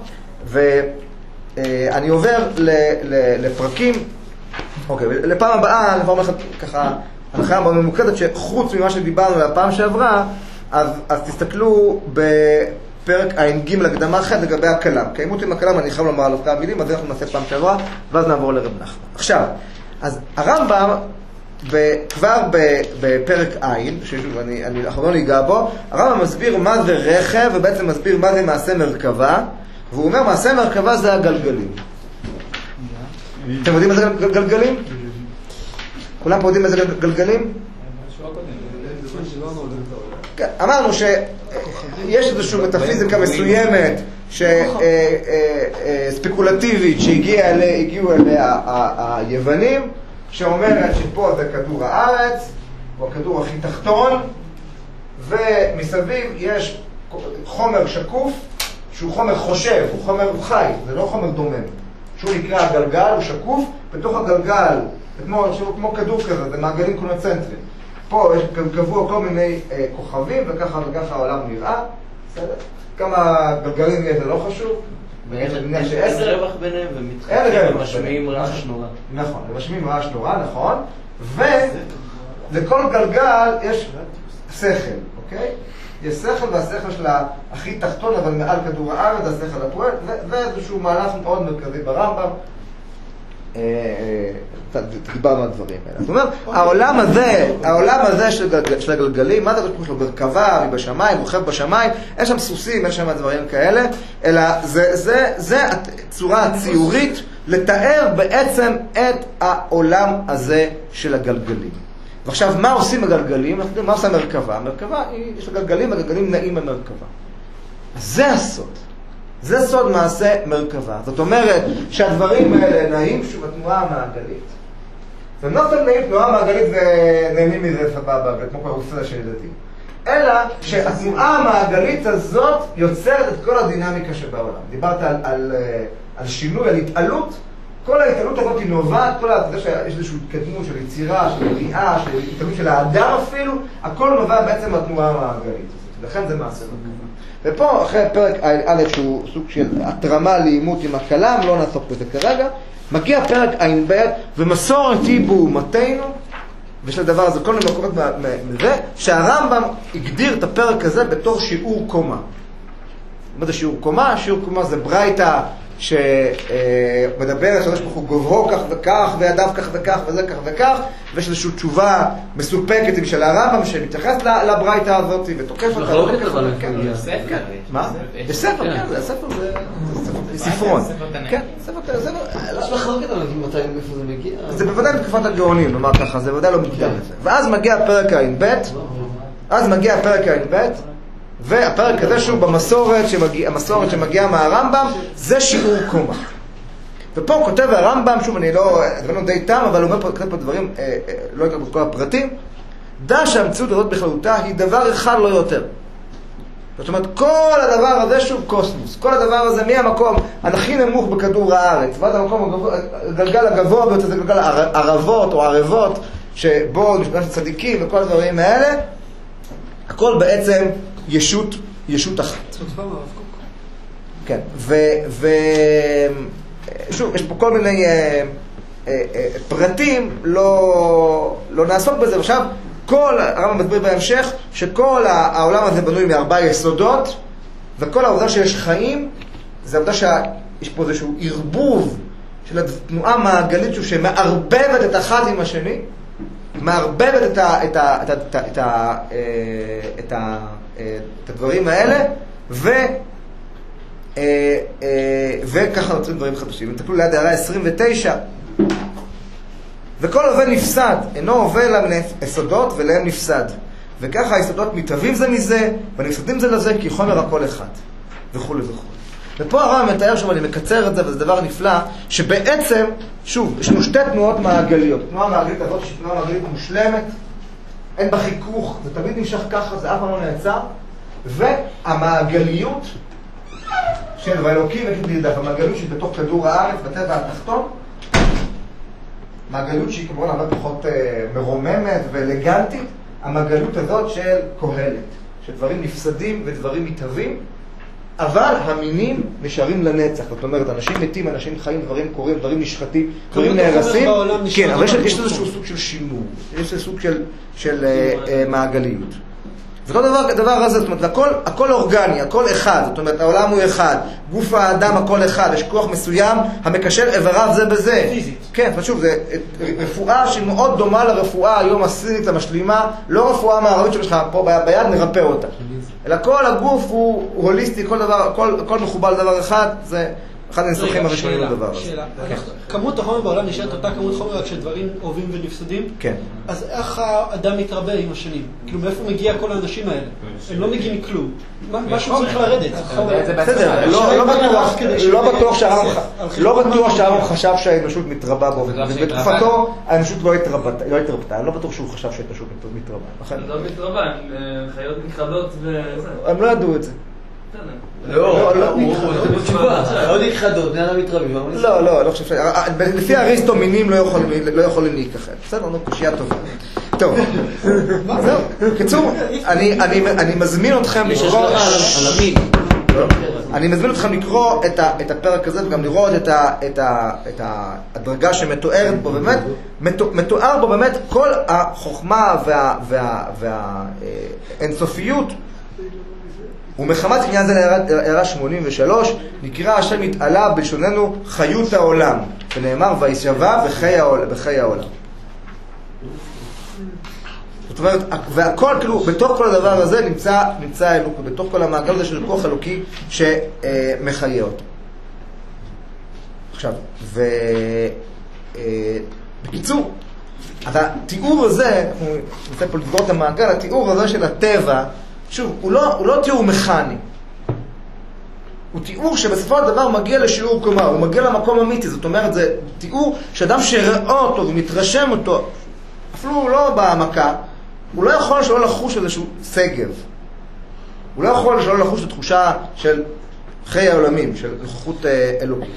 Speaker 1: ואני עובר לפרקים, אוקיי, לפעם הבאה, אני אומר לכם ככה, הנחיה מאוד ממוקדת, שחוץ ממה שדיברנו לפעם שעברה, אז תסתכלו בפרק הע"ג להקדמה אחת לגבי הכלם. קיימות עם הכלם, אני חייב לומר עליו כמה מילים, אז אנחנו נעשה פעם שעברה, ואז נעבור לרב נחמן. עכשיו, אז הרמב"ם כבר בפרק עין, אנחנו לא ניגע בו, הרמב"ם מסביר מה זה רכב, ובעצם מסביר מה זה מעשה מרכבה, והוא אומר מעשה מרכבה זה הגלגלים. אתם יודעים מה זה גלגלים? כולם פה יודעים מה זה גלגלים? אמרנו שיש איזושהי מטאפיזיקה מסוימת ספקולטיבית שהגיעו אליה היוונים, שאומרת שפה זה כדור הארץ, הוא הכדור הכי תחתון, ומסביב יש חומר שקוף, שהוא חומר חושב, הוא חומר חי, זה לא חומר דומם. שהוא נקרא הגלגל, הוא שקוף, בתוך הגלגל, כמו כדור כזה, זה מעגלים קונצנטריים. פה יש קבוע כל מיני כוכבים, וככה העולם נראה. בסדר? כמה גלגלים יש, זה לא חשוב.
Speaker 5: אין רווח ביניהם ומתחלקים ומשמיעים רעש נורא.
Speaker 1: נכון, ומשמיעים רעש נורא, נכון. ולכל גלגל יש שכל, אוקיי? יש שכל, והשכל שלה הכי תחתון, אבל מעל כדור הארץ, השכל הפועל, ואיזשהו מהלך מאוד מרכזי ברמב"ם. דיברנו על הדברים האלה. זאת אומרת, העולם הזה של הגלגלים, מה זה כמו שלו? מרכבה, בשמיים, רוכב בשמיים, אין שם סוסים, אין שם דברים כאלה, אלא זה הצורה הציורית לתאר בעצם את העולם הזה של הגלגלים. ועכשיו, מה עושים הגלגלים? מה עושה המרכבה? המרכבה, יש לה גלגלים, הגלגלים נעים במרכבה. אז זה הסוד. זה סוד מעשה מרכבה. זאת אומרת שהדברים האלה נעים שוב התנועה המעגלית. והם לא סתם נעים תנועה מעגלית ונהנים מזה סבבה, כמו קרוסלה של ילדים. אלא שהתנועה המעגלית הזאת יוצרת את כל הדינמיקה שבעולם. דיברת על שינוי, על התעלות. כל ההתעלות הזאת היא נובעת, אתה יודע שיש איזושהי התקדמות של יצירה, של בריאה, של התעלות של האדם אפילו, הכל נובע בעצם מהתנועה המעגלית. לכן זה מעשה מרכבה. ופה אחרי פרק א' שהוא סוג של התרמה לאימות עם הכלם, לא נעסוק בזה כרגע, מגיע פרק ע"ב, ומסורת היא באומתנו, ושל הדבר הזה, כל מיני מקומות מזה, שהרמב"ם הגדיר את הפרק הזה בתור שיעור קומה. מה זה שיעור קומה? שיעור קומה זה ברייתא שמדבר על שהקדוש ברוך הוא גובהו כך וכך, וידיו כך וכך, וזה כך וכך, ויש איזושהי תשובה מסופקת של הרמב"ם שמתייחס לברייתא הזאת ותוקף אותה.
Speaker 2: יש ספר?
Speaker 1: מה? יש ספר, כן, הספר זה ספרון. כן, ספר כזה.
Speaker 7: יש מחלוקת על מתי איפה זה מגיע?
Speaker 1: זה בוודאי בתקופת הגאונים, נאמר ככה, זה בוודאי לא מוקדם לזה. ואז מגיע פרק ע"ב, והפרק הזה שהוא המסורת שמגיעה מהרמב"ם, זה שיעור קומה. ופה כותב הרמב"ם, שוב אני לא די תם, אבל הוא אומר פה דברים, לא יקרא בכל הפרטים, דע שהמציאות הזאת בכללותה היא דבר אחד לא יותר. זאת אומרת, כל הדבר הזה שוב קוסמוס, כל הדבר הזה מהמקום הכי נמוך בכדור הארץ, ועד המקום הגלגל הגבוה ביותר, זה גלגל ערבות או ערבות, שבו נשפט צדיקים וכל הדברים האלה, הכל בעצם ישות אחת. כן, שוב, יש פה כל מיני פרטים, לא נעסוק בזה. עכשיו, הרמב"ם מסביר בהמשך, שכל העולם הזה בנוי מארבעה יסודות, וכל העובדה שיש חיים, זה העובדה שיש פה איזשהו ערבוב של התנועה המעגלית שמערבבת את אחד עם השני, מערבבת את הדברים האלה, וככה נוצרים דברים חדשים. תסתכלו ליד הערה 29. וכל עובד נפסד, אינו עובד מן היסודות ולהם נפסד. וככה היסודות מתהווים זה מזה, ונפסדים זה לזה, כי חומר הכל אחד. וכו' וכו'. ופה הרמב"ם מתאר שוב, אני מקצר את זה, וזה דבר נפלא, שבעצם, שוב, יש לנו שתי תנועות מעגליות. תנועה מעגלית הזאת שהיא תנועה מעגלית מושלמת, אין בה חיכוך, זה תמיד נמשך ככה, זה אף פעם לא נעצר. והמעגליות של ואלוקים וכתלידך, המעגליות שהיא בתוך כדור הארץ, בטבע התחתון, מעגליות שהיא כמובן הרבה פחות מרוממת ואלגנטית, המעגליות הזאת של קהלת, שדברים נפסדים ודברים מתהווים, אבל המינים נשארים לנצח. זאת אומרת, אנשים מתים, אנשים חיים, דברים קורים, דברים נשחטים, דברים נהרסים. כן, אבל יש איזשהו סוג של שימור, יש איזשהו סוג של מעגליות. וכל דבר הזה, זאת אומרת, הכל אורגני, הכל אחד, זאת אומרת, העולם הוא אחד, גוף האדם הכל אחד, יש כוח מסוים המקשר איבריו זה בזה.
Speaker 6: פיזית.
Speaker 1: כן, פשוט, זה רפואה שהיא מאוד דומה לרפואה היום הסינית המשלימה, לא רפואה מערבית שלך פה ביד נרפא אותה. אלא כל הגוף הוא הוליסטי, כל דבר, הכל מחובל לדבר אחד, זה אחד הניסוחים הראשונים לדבר הזה.
Speaker 6: שאלה, כמות החומר בעולם נשארת אותה כמות חומר רק כשדברים עוברים ונפסדים?
Speaker 1: כן.
Speaker 6: אז איך האדם מתרבה עם השנים? כאילו מאיפה מגיע כל האנשים האלה? הם לא מגיעים מכלום. משהו צריך לרדת.
Speaker 1: בסדר, לא בטוח שהרב חשב שהאנושות מתרבה בו. בתקופתו האנושות לא התרבתה. אני לא בטוח שהוא חשב שהאנושות מתרבה.
Speaker 3: לא מתרבה, הם חיות נכחדות וזה.
Speaker 1: הם לא ידעו את זה.
Speaker 7: לא, זה בתשובה. עוד נכחדות, בני אדם מתרבים.
Speaker 1: לא חושב ש... לפי אריסטו מינים לא יכולים להיכחד. בסדר, קושייה טובה. טוב, זהו. קיצור, אני מזמין אתכם לקרוא... אני מזמין אתכם לקרוא את הפרק הזה וגם לראות את הדרגה שמתוארת בו, באמת, מתואר בו באמת כל החוכמה והאינסופיות. ומחמת עניין זה להערה 83, נקרא השם התעלה בלשוננו חיות העולם, ונאמר וישבע בחיי העולם. זאת אומרת, והכל כאילו, בתוך כל הדבר הזה נמצא אלוקות, בתוך כל המעגל הזה של כוח אלוקי שמחיה אותו. עכשיו, בקיצור, התיאור הזה, אנחנו נמצא פה לסגור את המעגל, התיאור הזה של הטבע, שוב, הוא לא תיאור מכני. הוא תיאור שבסופו של דבר מגיע לשיעור קומה, הוא מגיע למקום אמיתי, זאת אומרת, זה תיאור שאדם שראה אותו ומתרשם אותו, אפילו לא בהעמקה, הוא לא יכול שלא לחוש איזשהו סגב. הוא לא יכול שלא לחוש את תחושה של חיי העולמים, של נוכחות אלוקית.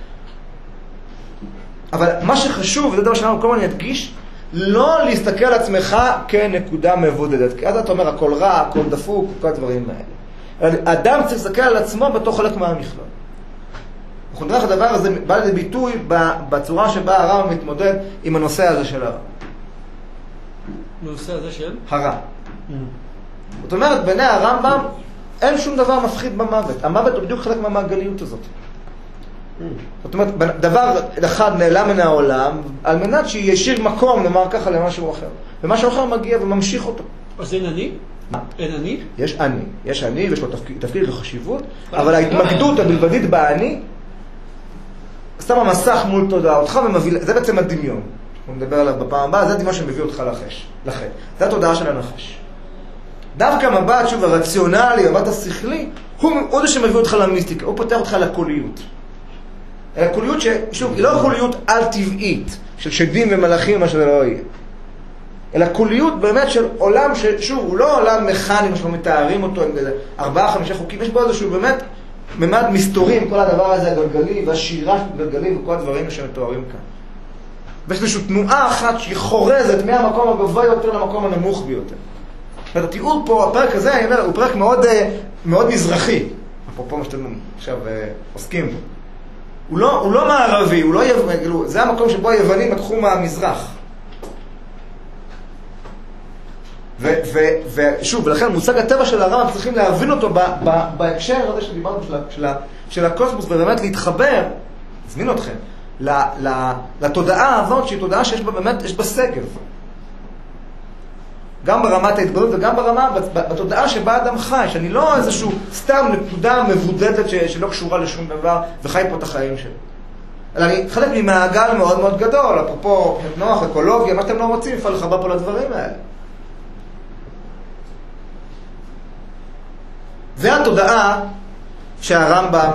Speaker 1: אבל מה שחשוב, וזה דבר שאנחנו כל הזמן נדגיש, לא להסתכל על עצמך כנקודה מבודדת. כי אז אתה אומר, הכל רע, הכל דפוק, כל הדברים האלה. אדם צריך להסתכל על עצמו בתוך חלק מהמכלול. אנחנו נראה איך הדבר הזה בא לידי ביטוי בצורה שבה הרב מתמודד עם הנושא הזה של הרע.
Speaker 6: הנושא הזה של?
Speaker 1: הרע. זאת אומרת, בעיני הרמב"ם אין שום דבר מפחיד במוות. המוות הוא בדיוק חלק מהמעגליות הזאת. זאת אומרת, דבר אחד נעלם מן העולם, על מנת שישיר מקום, נאמר ככה, למשהו אחר. ומשהו אחר מגיע וממשיך אותו.
Speaker 6: אז אין אני?
Speaker 1: מה?
Speaker 6: אין אני?
Speaker 1: יש אני, ויש לו תפקיד וחשיבות, אבל ההתמקדות הבלבדית באני, שם המסך מול תודעתך ומביא, זה בעצם הדמיון. אנחנו נדבר עליו בפעם הבאה, זה הדמיון שמביא אותך לחטא. זה התודעה של הנחש. דווקא מבט, שוב, הרציונלי, מבט השכלי, הוא זה שמביא אותך למיסטיקה, הוא פותח אותך לקוליות. הקוליות ששוב, היא לא קוליות על-טבעית, של שדים ומלאכים, מה שזה לא יהיה. אלא קוליות באמת של עולם ששוב, הוא לא עולם מכני, מה שאנחנו מתארים אותו עם 4-5 חוקים, יש בו איזשהו באמת ממד מסתורים, כל הדבר הזה הגלגלי, והשירה של גלגלים וכל הדברים שמתוארים כאן. ויש איזושהי תנועה אחת שהיא חורזת מהמקום הגבוה יותר למקום הנמוך ביותר. והתיאור פה, הפרק הזה, אני אומר, הוא פרק מאוד, מאוד מזרחי, אפרופו מה שאתם עכשיו עוסקים בו. הוא לא מערבי, הוא לא יווני, זה המקום שבו היוונים לקחו מהמזרח. ושוב, ולכן מושג הטבע של הרמב"ם צריכים להבין אותו בהקשר הזה שדיברנו של הקוסמוס, ובאמת להתחבר, נזמין אתכם, לתודעה הזאת שהיא תודעה שיש בה באמת, יש בה סגב. גם ברמת ההתגלות וגם ברמה, בתודעה שבה אדם חי, שאני לא איזשהו סתם נקודה מבודדת שלא קשורה לשום דבר וחי פה את החיים שלי. אלא אני חלק ממעגל מאוד מאוד גדול, אפרופו נוח, אקולוגיה, מה שאתם לא רוצים, אפשר לחבר פה לדברים האלה. זה התודעה שהרמב"ם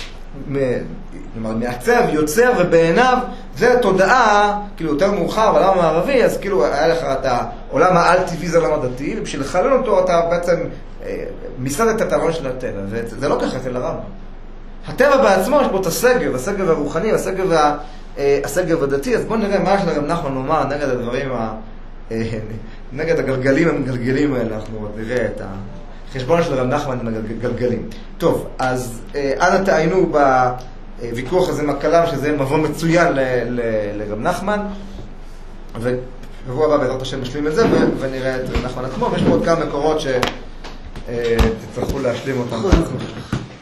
Speaker 1: מעצב, יוצר, ובעיניו זה תודעה, כאילו יותר מאוחר בעולם המערבי, אז כאילו היה לך את העולם העל-טבעי, זה העולם הדתי, ובשביל לחלל אותו אתה בעצם מסדת את הרעיון של הטבע, וזה לא ככה אצל הרמב"ם. הטבע בעצמו יש בו את הסגב, הסגב הרוחני, הסגב הדתי, אז בואו נראה מה יש לרב נחמן לומר נגד הדברים, נגד הגלגלים המגלגלים האלה, אנחנו עוד נראה את החשבון של רב נחמן עם הגלגלים. טוב, אז אנא תעיינו בוויכוח הזה עם הכלם, שזה מבוא מצוין לרב נחמן, שבוע הבא בעזרת השם נשלים את זה, ונראה את נחמן עצמו, ויש פה עוד כמה מקורות שתצטרכו להשלים אותם.